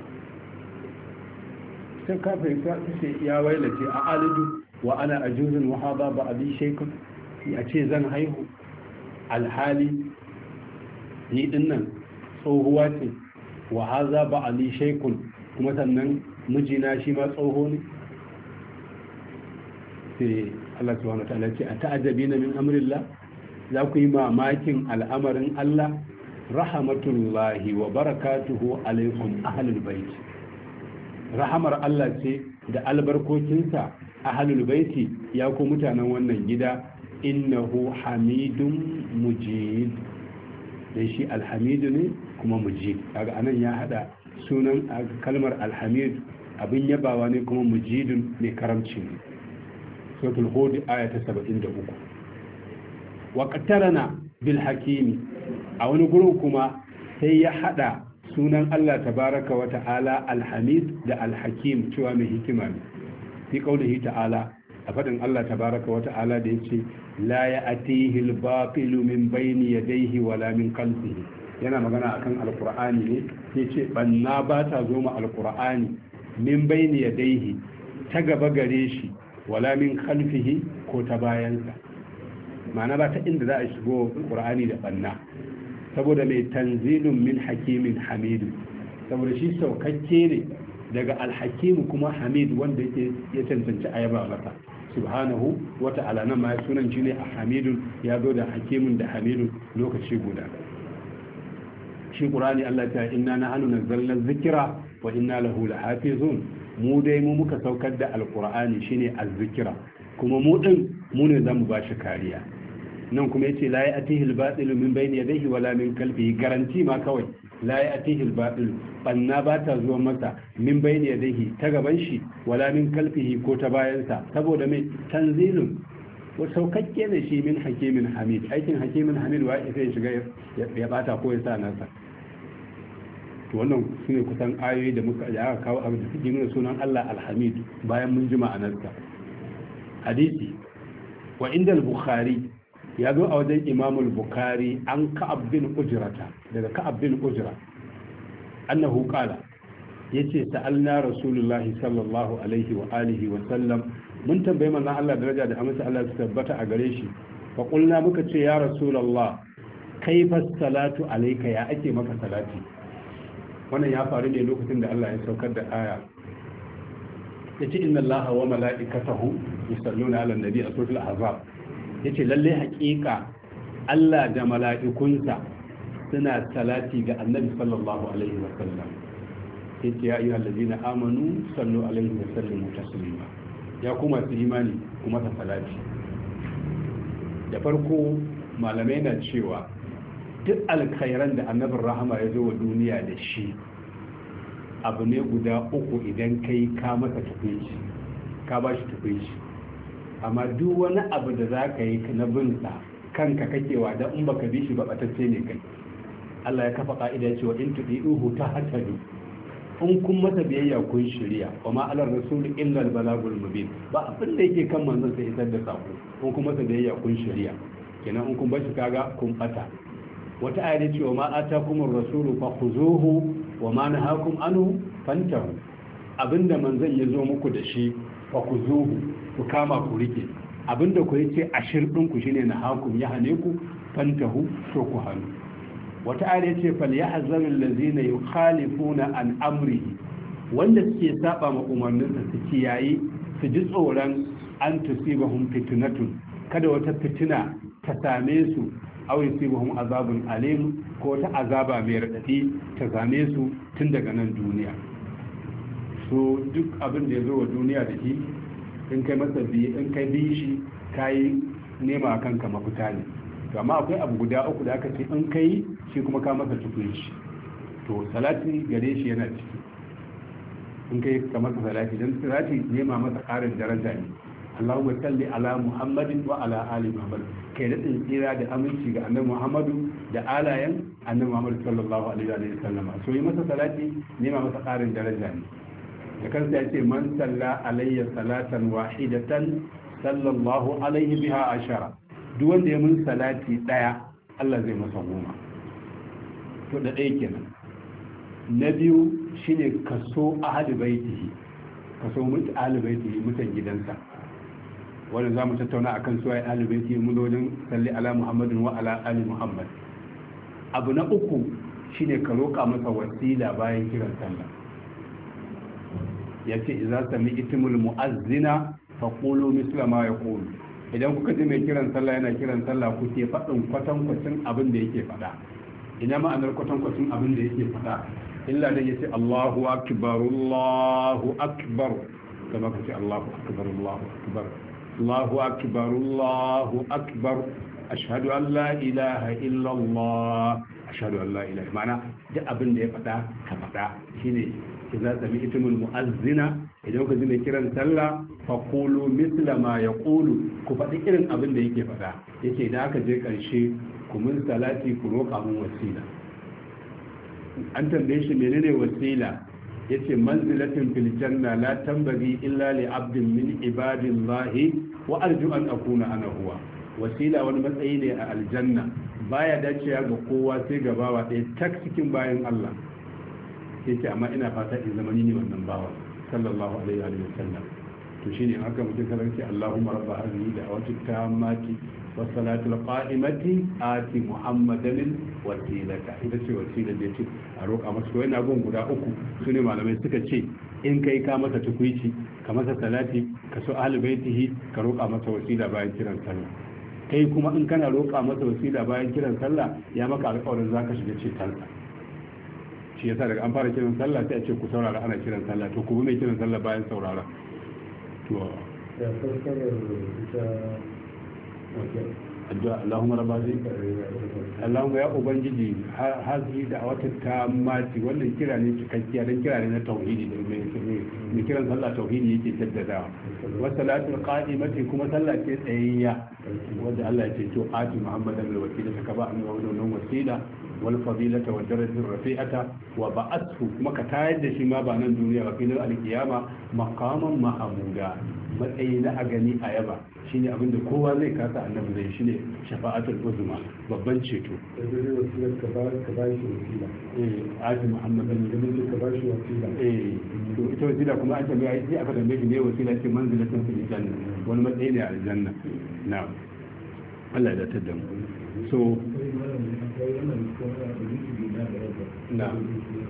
sai kafin ta ce ya wailace a alidu wa ana ajuzun wa hada ba abi shaykun, a ce zan haihu alhali ni dinnan tsohuwa ce, wa haza ba ali shaykun, kuma sannan mijina shi ma tsoho ne. sai Allah subhanahu wa ta'ala ce a ta'ajabina min amrillah, za ku yi mamakin al'amarin Allah. rahmatullahi wa barakatuhu alaikum ahlul bait, rahamar Allah ce da albarkokinsa ahlul baiti, ya ku mutanen wannan gida. innahu hamidun mujid, dan shi alhamidu ne kuma mujid. kaga anan ya hada sunan kalmar alhamid, abin yabawa ne, kuma mujidun mai karamci ne. suratul hud aya ta 73. wa qattarana bil hakimi, a wani gurin kuma sai ya hada sunan Allah tabaraka wa ta'ala alhamid da alhakim, cewa mai hikima ne. fi qaulihi ta'ala, a faɗin Allah tabaraka wa ta'ala da yace la ya'tihi al-batilu min bayni yadayhi wala min khalfihi, yana magana akan alqur'ani ne. yace banna ba ta zo ma alqur'ani min bayni yadayhi, ta gaba gare shi, wala min khalfihi, ko ta bayansa. ma'ana ba ta inda za a shigo qur'ani da banna, saboda mai tanzilun min hakimin hamidu, saboda shi saukakke ne daga alhakimu kuma hamid, wanda yake ya cancanci ayaba masa subhanahu wa ta'ala. nan ma sunan shi ne a hamidun, ya zo da hakimun da hamidun lokaci guda. shi qur'ani Allah ta inna nahnu nazzalna dhikra wa inna lahu lahafizun, mu dai mu muka saukar da alqur'ani shine azzikra, kuma mu din mu ne zamu ba shi kariya. nan kuma yace la ya'tihi al-batilu min bayni yadayhi wala min khalfihi, garanti ma kawai. la ya'tihi al-batilu, banna ba ta zuwa masa min bayni yadayhi, ta gaban shi, wala min khalfihi, ko ta bayansa. saboda mai tanzilun, ko saukakke ne shi min hakimin hamid. aikin hakimin hamid wa ya shiga ya bata ko ya sa nasa. to wannan sune kusan ayoyi da muka aka kawo abin da suke nuna sunan Allah alhamid, bayan mun ji ma'anarsa. hadisi wa inda al-bukhari, ya zo a wajen imamul bukhari an ka'ab bin ujrata, daga ka'ab bin ujra, annahu qala, yace sa'alna rasulullahi sallallahu alaihi wa alihi wa sallam, mun tambaye manzon Allah daraja da amince Allah su tabbata a gare shi. fa qulna, muka ce ya rasulullah kaifa salatu alayka, ya ake maka salati. wannan ya faru ne lokacin da Allah ya saukar da aya yace inna allaha wa mala'ikatahu yusalluna 'alan nabi a suratul ahzab. yace lalle haƙiƙa Allah da mala'ikunsa suna salati ga annabi sallallahu alaihi wa sallam. yace ya ayyuhal ladina amanu sallu alaihi wa sallimu taslima, ya kuma su imani kuma ta salati. da farko malamai na cewa duk alkhairan da annabin rahama ya zo wa duniya da shi, abu ne guda uku idan kai ka masa tafiye, ka ba shi tafiye. amma duk wani abu da za ka yi na bin sa kanka kakewa dan in baka bi shi ba batacce ne kai. Allah ya kafa ka'ida ya ce wa in tudi'uhu tahtadu, in kun masa biyayya kun shirya, wa ma alar rasul illa al balagul mubin, ba abin da yake kan manzon sai isar da sako, in kun masa biyayya kun shirya, kenan in kun bar shi kaga kun bata. wata ayar ce wa ma atakumur rasulu fakhuzuhu wa ma nahakum anhu fantahu, abinda manzon ya zo muku da shi fakhuzuhu ku kama ku rike, abinda ku yace ashir din ku shine nahakum ya hane ku fantahu to ku hanu. wata ayar ce fal yahzarul ladzina yukhalifuna an amrihi, wanda suke saba ma umarninsa su kiyayi su ji tsoron an tusibahum fitnatun, kada wata fitina ta same su, aw yusibuhum azabun alim, ko ta azaba mai radadi ta same su tun daga nan duniya. So duk abin da ya zo wa duniya da shi, in kai masa in kai bi shi kai nema kanka mafita ne. To amma akwai abu guda uku da aka ce in kai shi kuma ka masa tukunci, to salati gare shi yana ciki. in kai ka masa salati, dan salati nema masa ƙarin daraja ne. Allahumma salli ala Muhammadin wa ala ali Muhammad, kai da tsira da aminci ga annabi Muhammadu da alayen annabi Muhammad sallallahu alaihi wa sallam. So yi masa salati nema masa ƙarin daraja ne. Da kansa ya ce man salla alayya salatan wahidatan sallallahu alaihi biha ashara, duk wanda ya mun salati daya Allah zai masa goma. To da ɗaya kenan. Na biyu shine kaso ahli baitihi, kaso mutu ahli baitihi, mutan gidansa. Wannan za mu tattauna akan su ai ahli baitihi, mu wajen salli ala Muhammadin wa ala ali Muhammad. Abu na uku shine ka roƙa masa wasila bayan kiran sallah. Yace idza sami'tumul mu'azzina faqulu misla ma yaqulu, idan kuka ji mai kiran sallah yana kiran sallah kuke faɗin kwatankwacin abin da yake faɗa. Ina ma'anar kwatankwacin abin da yake faɗa? illa da yace Allahu akbar Allahu akbar, kama kace Allahu akbar Allahu akbar Allahu akbar Allahu akbar, ashhadu an la ilaha illa Allah, ashhadu an la ilaha, ma'ana duk abin da ya faɗa ka faɗa. Shine idza sami'tumul mu'azzina, idan ka ji mai kiran sallah fa qulu misla ma yaqulu, ku faɗi irin abin da yake faɗa. Yace idan aka je ƙarshe ku mun salati ku roƙa mun wasila. An tambaye shi menene wasila, yace manzilatin fil janna la tambagi illa li abdin min ibadillahi wa arju an akuna ana huwa. Wasila wani matsayi ne a aljanna, baya dacewa ga kowa sai ga bawa ɗaya tak cikin bayan Allah. Yace amma ina fata in zama ni ne wannan bawa sallallahu alaihi wa sallam. To shine haka mutum karanci Allahumma rabb hadhihi da'wati tammati والصلاة القائمة آتي محمدا الوسيلة. ita ce wasilar da ce a roƙa masa. to yana gun guda uku su ne malamai suka ce in kai ka masa tukuici ka masa salati ka so ahli baitihi ka roƙa masa wasila bayan kiran sallah. kai kuma in kana roƙa masa wasila bayan kiran sallah ya maka alƙawarin zaka shiga cetonsa. shi yasa daga an fara kiran sallah sai a ce ku saurara ana kiran sallah, to ku mai kiran sallah bayan saurara. to ya fassara ita addu'a Allahumma rabbi Allahumma ya ubangiji hazi da wata tammati, wannan kira ne cikakkiya dan kira ne na tauhidi da mai kiran sallah tauhidi yake jaddadawa. wa salatul qa'imati kuma sallah ce tsayayya wanda Allah ya ce to ati Muhammadan al wasila ka ba an wannan wasila wal fadilata wa darajatir rafi'ata wa ba'athu, kuma ka tayar da shi ma ba nan duniya ba filin alkiyama maqaman mahmuda, matsayi na a gani a yaba. shine abin da kowa zai kasa annabi zai, shine shafa'atul uzma, babban ceto. sai wasilar ka ba shi wasila. Ati Muhammadan da mun ka ba shi wasila. To ita wasila kuma an tambaye sai aka tambaye shi ne wasila ce manzilatun fil janna, wani matsayi ne a aljanna. Na'am, Allah ya dace da mu. So na'am,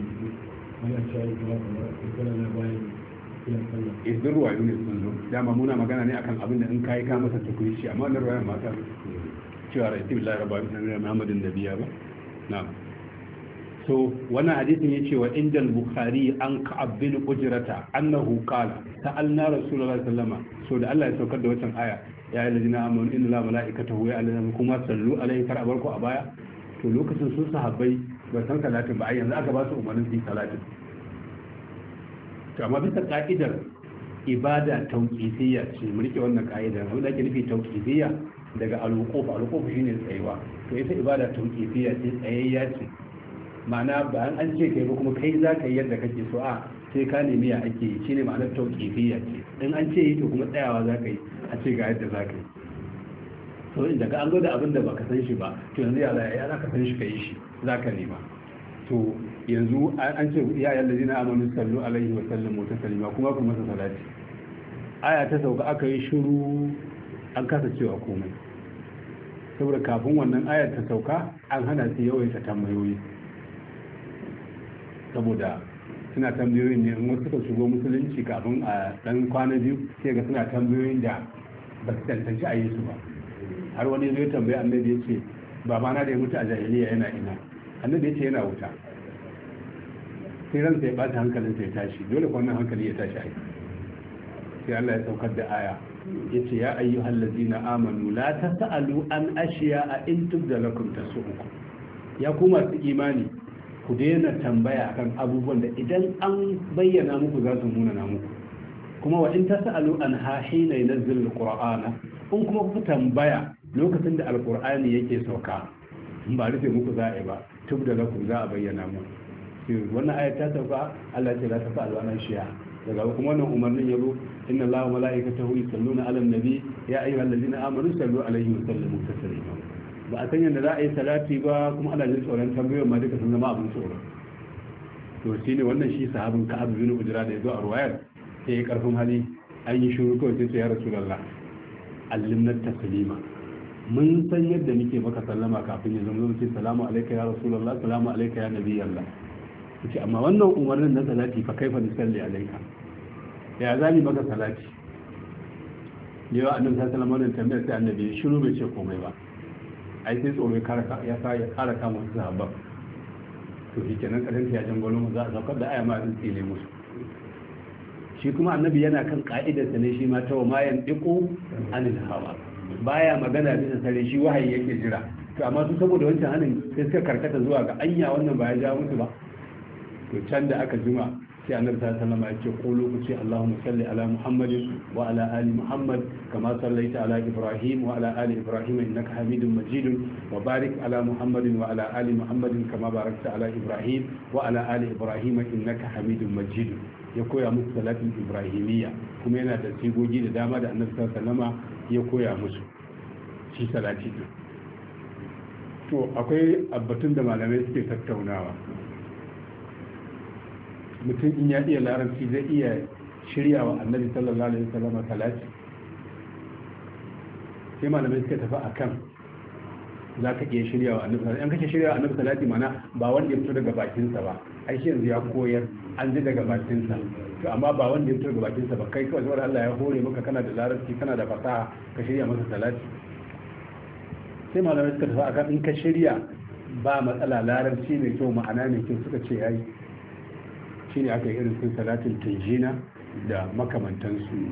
idan ruwayo ne sun zo dama muna magana ne akan abin da in kai ka masa tukuici, amma wannan ruwayan mata cewa rai billahi rabbil alamin Muhammadin nabiya ba. na'am. So wannan hadisin yace wa indal bukhari an ka'ab bin ujrata annahu qala sa'alna rasulullahi sallallahu alaihi wasallam. So da Allah ya saukar da wannan aya, ya ayyuhallazina amanu inna la malaikatahu ya'lamu kuma sallu alaihi kar abarku a baya. To lokacin su sahabbai ba san salatin ba, yanzu aka ba su umarnin su yi salatin. To amma bisa ka'idar ibada tauqifiyya ce, mu rike wannan ka'ida. Abin da ake nufi tauqifiyya daga al-wuquf shine tsayuwa, to ita ibada tauqifiyya ce, tsayayya ce. Ma'ana ba an ce kai ba kuma kai za ka yi yadda kake so, a sai ka nemi ya ake yi, shine ma'anar tauqifiyya ce. In an ce yi to kuma tsayawa za ka yi, a ce ga yadda za ka yi. to daga an zo da abin da baka san shi ba, to yanzu ya za ka san shi ka yi shi, za ka nema. to yanzu an ce ya ayyuhal ladina amanu sallu alaihi wa sallimu taslima, kuma ku masa salati. Aya ta sauka aka yi shiru, an kasa cewa komai, saboda kafin wannan ayar ta sauka an hana su yawaita tambayoyi, saboda suna tambayoyin ne in wasu suka shigo musulunci kafin a dan kwana biyu sai ga suna tambayoyin da ba su tantance a yi su ba. Har wani zai tambayi annabi ya ce babana da ya mutu a jahiliya yana ina, annabi ya ce yana wuta. Sai ransa ya bata hankalinsa ya tashi, dole wannan hankali ya tashi aiki. sai Allah ya saukar da aya yace ya ayyuhal ladina amanu la tasalu an ashiya in tubda lakum tasu'ukum. Ya ku masu imani ku daina tambaya akan abubuwan da idan an bayyana muku za su munana muku, kuma wa in tasalu an hahina yanzil alqur'ana, in kuma ku tambaya lokacin da alqur'ani yake sauka in ba rufe muku za a yi ba tubda lakum za a bayyana muku. Wannan ayat ta sauka Allah ce za ta fa alwana shiya daga kuma wannan umarnin yabo inna Allaha wa malaikatahu yusalluna 'alan nabi ya ayyuhallazina amanu sallu alaihi wa sallimu taslima. Ba a san yadda za a yi salati ba kuma ana jin tsoron tambayoyin ma duka sun zama abin tsoro. To shine wannan shi sahabin Ka'ab bin Ujra da yazo a ruwayar sai ya karfin hali an yi shiru kawai sai ya Rasulullah allimna taslima, mun san yadda muke maka sallama kafin ya zama sai salamu alayka ya Rasulullah, salamu alayka ya nabiyallah. ce amma wannan umarnin na salati fa kaifa nusalli alayka, ya zani maka salati. Yawa annabi sallallahu alaihi wasallam tambayar sai annabi shiru bai ce komai ba, ai sai tsoro ya kara kama su sahabban. To shi kenan kadan ya jangolo za a saukar da aya ma din tsile musu. Shi kuma annabi yana kan ka'idarsa ne shi ma ta wa mayan diqu anil hawa, baya magana bisa sare, shi wahayi yake jira. To amma su saboda wancan hanin sai suka karkata zuwa ga anya wannan ba ya ja musu ba. To can da aka jima sai annabi sallallahu alaihi wasallam ya ce qulu ku ce Allahumma salli ala Muhammadin wa ala ali Muhammad kama sallaita ala Ibrahim wa ala ali Ibrahim innaka Hamidum Majid wa barik ala Muhammadin wa ala ali Muhammadin kama barakta ala Ibrahim wa ala ali Ibrahim innaka Hamidum Majid. Ya koya musu salatin Ibrahimiyya, kuma yana da sigogi da dama da annabi sallallahu alaihi wasallam ya koya musu shi salati din. To akwai abbatun da malamai suke tattaunawa. Mutum in ya iya larabci zai iya shirya wa annabi sallallahu alaihi wasallam salati. Sai malamai suka tafi akan za ka iya shirya wa annabi salati. An kake shirya wa annabi salati mana ba wanda ya fito daga bakinsa ba, ai shi yanzu ya koyar an ji daga bakinsa. To amma ba wanda ya fito daga bakinsa ba, kai kawai saboda Allah ya hore maka kana da larabci kana da fasaha ka shirya masa salati. Sai malamai suka tafi akan in ka shirya ba matsala, larabci mai kyau ma'ana mai kyau, suka ce yayi. Shi ne aka yi irin sun salatin tunjina da makamantansu.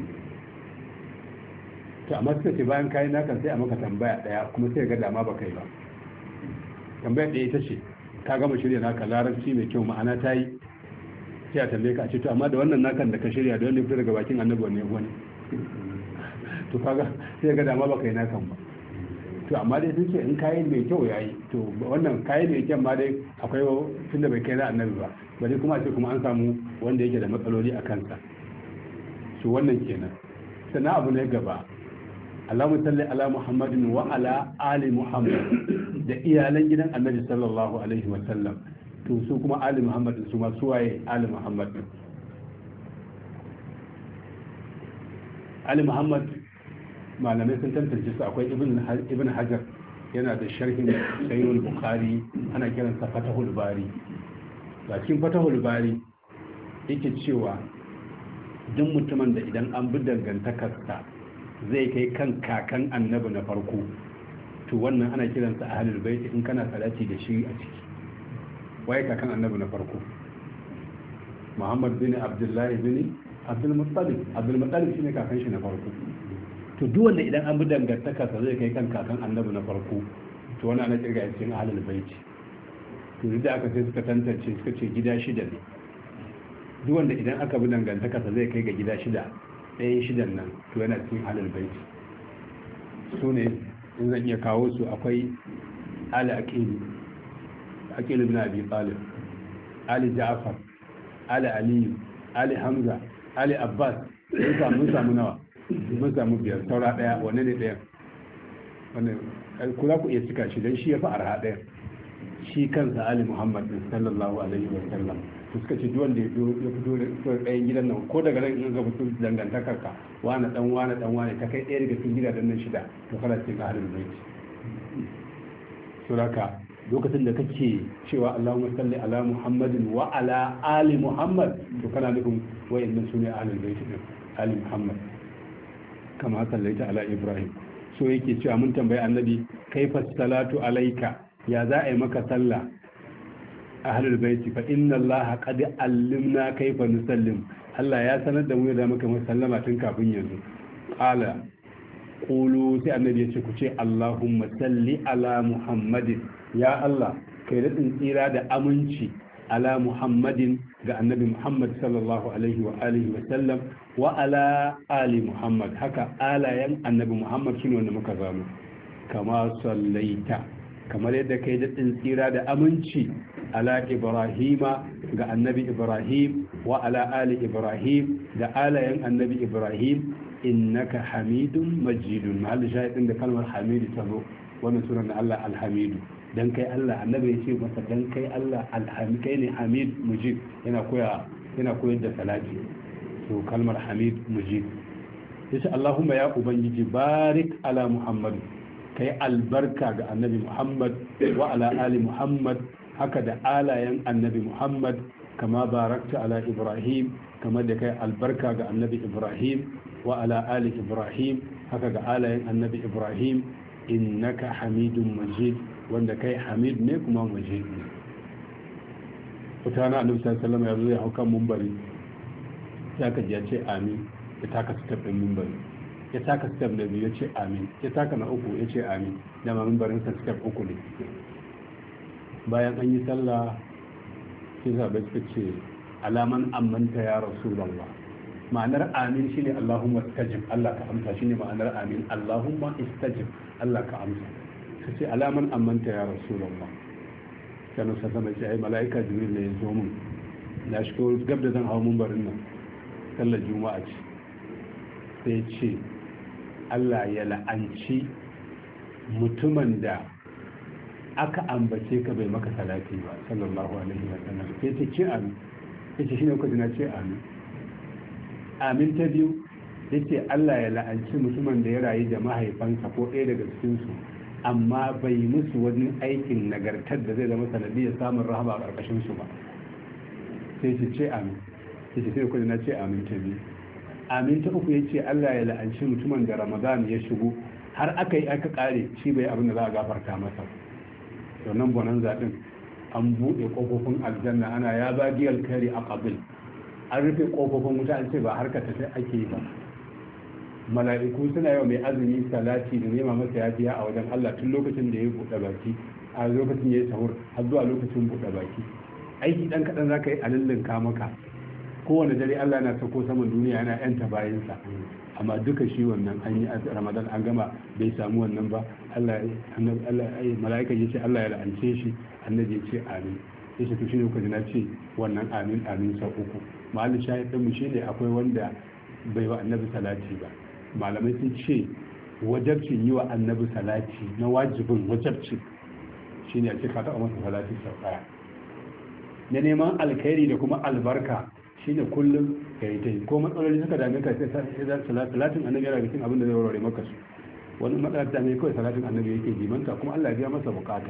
To amma suka ce bayan kayi naka sai a maka tambaya daya kuma sai ga dama ba kai ba. Tambaya daya ita ce ka gama shirya naka larabci mai kyau ma'ana ta yi, sai a tambaye ka a ce to amma da wannan nakan da ka shirya da wanda ya fito daga bakin annabi wanne wani. To kaga sai ga dama ba kai nakan ba. To amma dai sun ce in kayi mai kyau yayi, to wannan kayi mai kyau ma dai akwai tunda bai kai na annabi ba, bari kuma a ce kuma an samu wanda yake da matsaloli a kansa. To wannan kenan. Sannan abu ne gaba, Allahumma salli ala Muhammadin wa ala ali Muhammad, da iyalan gidan annabi sallallahu alaihi wa sallam. To su kuma ali Muhammad su ma suwaye ali Muhammad. Ali Muhammad malamai sun tantance su, akwai ibn hajar yana da sharhin sayyid bukhari ana kiransa fatahul bari. Ga cikin fatahul bari yake cewa duk mutumin da idan an bi dangantakarsa zai kai kan kakan annabi na farko, to wannan ana kiransa ahlul bait in kana salati da shi a ciki. Waye kakan annabi na farko? Muhammad bin Abdullah bin Abdul Muttalib. Abdul Muttalib shine kakan shi na farko. To duk wanda idan an bi dangantaka sa zai kai kan kakan annabi na farko, to wani ana kirga cikin ahlul bait. To duk da aka sai suka tantance suka ce gida shida ne. Duk wanda idan aka bi dangantaka sa zai kai ga gida shida, ɗayan shidan nan to yana cikin ahlul baiti. Su ne in zan iya kawo su akwai ali aqil ibn abi talib, ali ja'far, ali aliyu, ali hamza, ali abbas. Mun samu nawa? Mun samu biyar. Saura ɗaya. Wanne ne ɗayan? Wannan ku za ku iya cika shi don shi ya fi arha ɗayan. Shi kansa ali muhammad din sallallahu alaihi wa sallam. Su suka ce duwanda ya fito da ɗayan gidan nan, ko daga nan in ga mutum dangantakar ka wani dan ta kai ɗaya daga cikin gidajen nan shida, to kana cikin ahlul baiti. Suraka lokacin da kake cewa Allahumma salli ala Muhammadin wa ala ali Muhammad, to kana nufin wayannan sune ahlul baiti din, ali Muhammad kama sallaita ala Ibrahim. So yake cewa mun tambayi annabi kaifa salatu alaika, ya za a yi maka sallah ahlul baiti, fa inna allaha qad allimna kaifa nusallim. Allah ya sanar da mu da muka sallama tun kafin yanzu. Qala qulu, sai annabi ya ce ku ce Allahumma salli ala Muhammadin, ya Allah kai da tsira da aminci ala Muhammadin ga annabi Muhammad sallallahu alaihi wa alihi wa sallam, wa ala ali Muhammad, haka alayan annabi Muhammad shine wanda muka zamu. Kama sallaita, kamar yadda kai da tsira da aminci ala Ibrahima ga annabi Ibrahim, wa ala ali Ibrahim da alayan annabi Ibrahim, innaka hamidun majidun. Mahallin shahidin da kalmar hamidu ta zo wannan sunan Allah alhamidu. Dan kai Allah, annabi ya ce masa dan kai Allah alhamid, kai ne hamid mujid. Yana koyar da salati. To kalmar hamid mujid. Yace Allahumma ya ubangiji barik ala Muhammad, kai albarka ga annabi Muhammad wa ala ali Muhammad, haka da alayen annabi Muhammad, kama barakta ala Ibrahim, kamar da kai albarka ga annabi Ibrahim wa ala ali Ibrahim, haka ga alayen annabi Ibrahim, innaka hamidun majid, wanda kai hamid ne kuma majid ne. Wata na annabi sallallahu alaihi wasallam ya zo ya hau kan mumbari, ya kaji ya ce amin, ya taka step din mumbari, ya taka step na biyu ya ce amin, ya taka na uku ya ce amin. Dama mumbarin sa step uku ne. Bayan an yi sallah sai sahabbai suka ce alaman amanta ya rasulullah. Ma'anar amin shine Allahumma istajib, Allah ka amsa, shine ma'anar amin. Allahumma istajib, Allah ka amsa. Sai ce alaman amanta ya rasulullah. Kana sa sama ce ai malaika jibril ne ya zo mun, na shigo gab da zan hawo mumbarin nan, sallar juma'a ce. Sai ce Allah ya la'anci mutumin da aka ambace ka bai maka salati ba sallallahu alaihi wa sallam. Sai ce amin. Sai shine kuka na ce amin. Amin ta biyu yace Allah ya la'anci mutumin da ya rayu da mahaifansa ko ɗaya daga cikin su, amma bai musu wani aikin nagartar da zai zama sanadiyar samun rahama a ƙarƙashin su ba. Sai ce amin. Sai kuka na ce amin ta biyu. Amin ta uku yace Allah ya la'anci mutumin da Ramadan ya shigo har aka kare shi bai abin da za a gafarta masa. To nan bonan zaɗin an buɗe ƙofofin aljanna, ana ya bagi alkhairi a ƙabil, an rufe ƙofofin wuta, an ce ba harka tafi ake yi ba. Mala'iku suna yau mai azumi salati da nema masa yafiya a wajen Allah tun lokacin da ya buɗe baki, a lokacin ya yi sahur har zuwa lokacin buɗe baki. Aiki ɗan kaɗan za ka yi a lullunka maka. Kowane dare Allah na sako saman duniya yana yanta bayansa, amma duka shi wannan an yi Ramadan an gama bai samu wannan ba. Mala'ika ya ce Allah ya la'ance shi, annabi ya ce amin. Ya ce to shi ne kuka ji na ce wannan amin amin sau uku. Mahallin shahidin mu shine akwai wanda bai wa annabi salati ba. Malamai sun ce wajabcin yi wa annabi salati na wajibin wajabcin shine a ce ka taɓa masa salati sau ɗaya. Na neman alkhairi da kuma albarka shine kullum ka yi ta yi, ko matsaloli suka dame ka sai salatin annabi yana cikin abin da zai warware maka su. Wani matsalar ta ne kawai salatin annabi yake jimanta, kuma Allah ya biya masa bukata.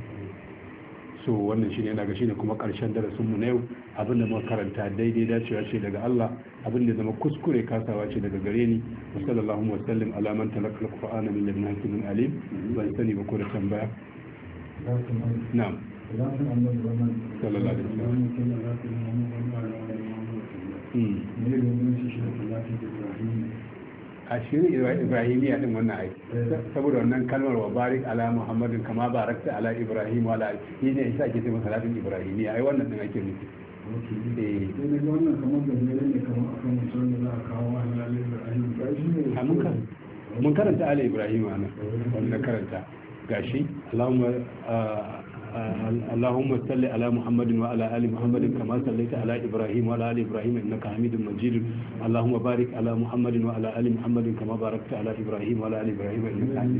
So wannan shine yana ga shine kuma karshen darasin mu na yau. Abin da muka karanta daidai dacewa ce daga Allah, abin da zama kuskure kasawa ce daga gare ni. Wa sallallahu wa sallim ala man talaqa al-qur'ana min ladun hakimin alim. Ban sani ba ko da tambaya. Na'am. Sallallahu alaihi wasallam. A shirin Ibrahimiyya din wannan aiki, saboda wannan kalmar wa barik ala Muhammadin kama barakta ala Ibrahim wa ala shi ne yasa ake cewa salatin Ibrahimiyya, ai wannan din ake nufi. Wannan kamar da ne kamar akan mutum da za a kawo wa halalin mun karanta ala ibrahim ana wannan karanta gashi اللهم صل على محمد وعلى ال محمد كما صليت على ابراهيم وعلى ال ابراهيم انك حميد مجيد اللهم بارك على محمد وعلى ال محمد كما باركت على ابراهيم وعلى ال ابراهيم انك حميد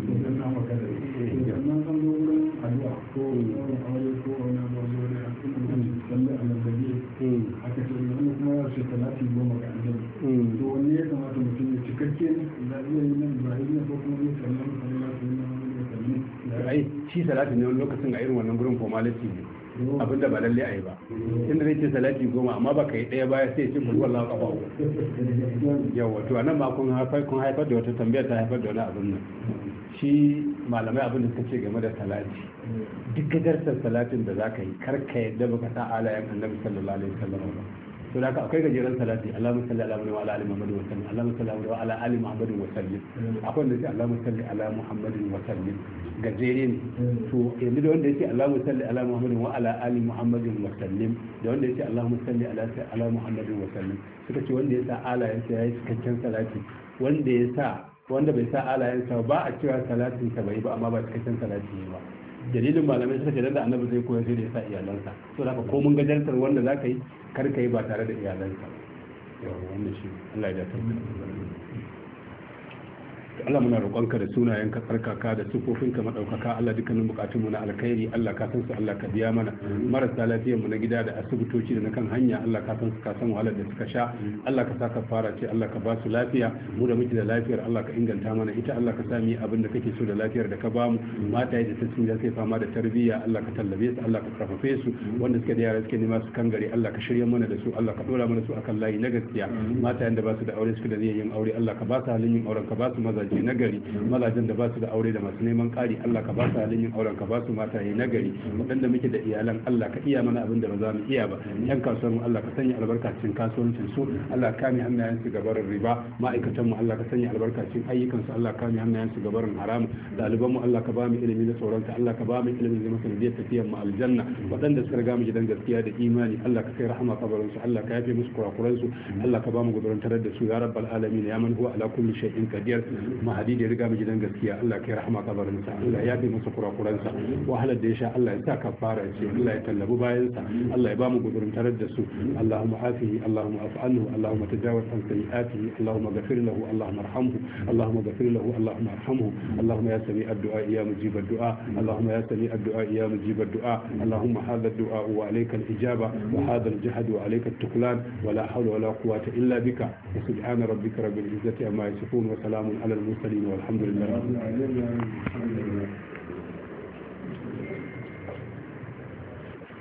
ai shi salati ne wani lokacin a irin wannan gurin formality ne abinda ba lalle a yi ba inda zai ce salati 10 amma ba ka yi ɗaya baya sai ce kulwar lawa kafa yawa to anan ma kun haifar da wata tambaya ta haifar da wani abin nan shi malamai abin da suka ce game da salati duk gajartar salatin da za ka yi karka yadda baka sa alayen annabi sallallahu alaihi wasallam ba to da akwai gajeren salati Allahumma salli ala Muhammad wa ala ali Muhammad wa sallim Allahumma salli ala ali Muhammad wa sallim akwai wanda yake Allahumma salli ala Muhammad wa sallim gajere ne to yanzu da wanda yake Allahumma salli ala Muhammad wa ala ali Muhammad wa sallim da wanda yake Allahumma salli ala Muhammad wa sallim suka ce wanda ya sa alayen sa yayi cikakken salati wanda bai sa alayen sa ba a cewa salatin sa bai ba amma ba cikakken salati ne ba dalilin malamai suka ce da annabi zai koyar sai da ya sa iyalansa so da ko mun gajartar wanda za ka yi kar ka yi ba tare da iyalansa yawa wannan shi Allah ya dace Allah muna roƙonka da sunayenka tsarkaka da sifofinka madaukaka Allah dukkanin bukatun mu na alkhairi Allah ka san su Allah ka biya mana marasa lafiyar mu na gida da asibitoci da na kan hanya Allah ka san su ka san wahalar da suka sha Allah ka saka fara ce Allah ka ba su lafiya mu da muke da lafiyar Allah ka inganta mana ita Allah ka sami abin da kake so da lafiyar da ka ba mu mata da tasu da sai fama da tarbiyya Allah ka tallabe su Allah ka karfafe su wanda suke da yara suke nema su kangare Allah ka shirye mana da su Allah ka dora mana su akan layi na gaskiya mata da ba su da aure suke da yin aure Allah ka ba su halin yin auren ka ba su mazaje nagari mazajen da ba su da aure da masu neman ƙari Allah ka ba su halin yin auren ka ba su mataye nagari waɗanda muke da iyalan Allah ka iya mana abin da ba za mu iya ba yan kasuwar mu Allah ka sanya albarka cikin kasuwancin su Allah ka kame hannayen su gabarin riba ma'aikatan mu Allah ka sanya albarka cikin ayyukan su Allah ka kame hannayen su gabarin haram ɗaliban mu Allah ka ba mu ilimi na tsoron ka Allah ka ba mu ilimin da masa da tafiyar mu aljanna waɗanda suka riga mu gidan gaskiya da imani Allah ka kai rahama kabarin su Allah ka yafe musu kurakuran su Allah ka ba mu gudurantar da su ya rabbal alamin ya man huwa ala kulli shay'in qadir mahadi da ya riga mu gidan gaskiya Allah kai rahama kabarin sa Allah ya bi masa kurakuran sa wahalar da ya sha Allah ya sa kafara ce Allah ya tallabu bayan sa Allah ya ba mu gudurin tarar da su Allahumma afihi Allahumma afu anhu Allahumma tajawaz an sayi'atihi Allahumma ghafir lahu Allahumma arhamhu Allahumma ghafir lahu Allahumma arhamhu Allahumma ya sami ad-du'a ya mujib ad-du'a Allahumma ya sami ad-du'a ya mujib ad-du'a Allahumma hadha ad-du'a wa alayka al-ijaba wa hadha al-jahd wa alayka at-tuqlan wa la hawla wa la quwwata illa bika subhana rabbika rabbil izzati amma yasifun wa salamun ala al-mursalin والحمد لله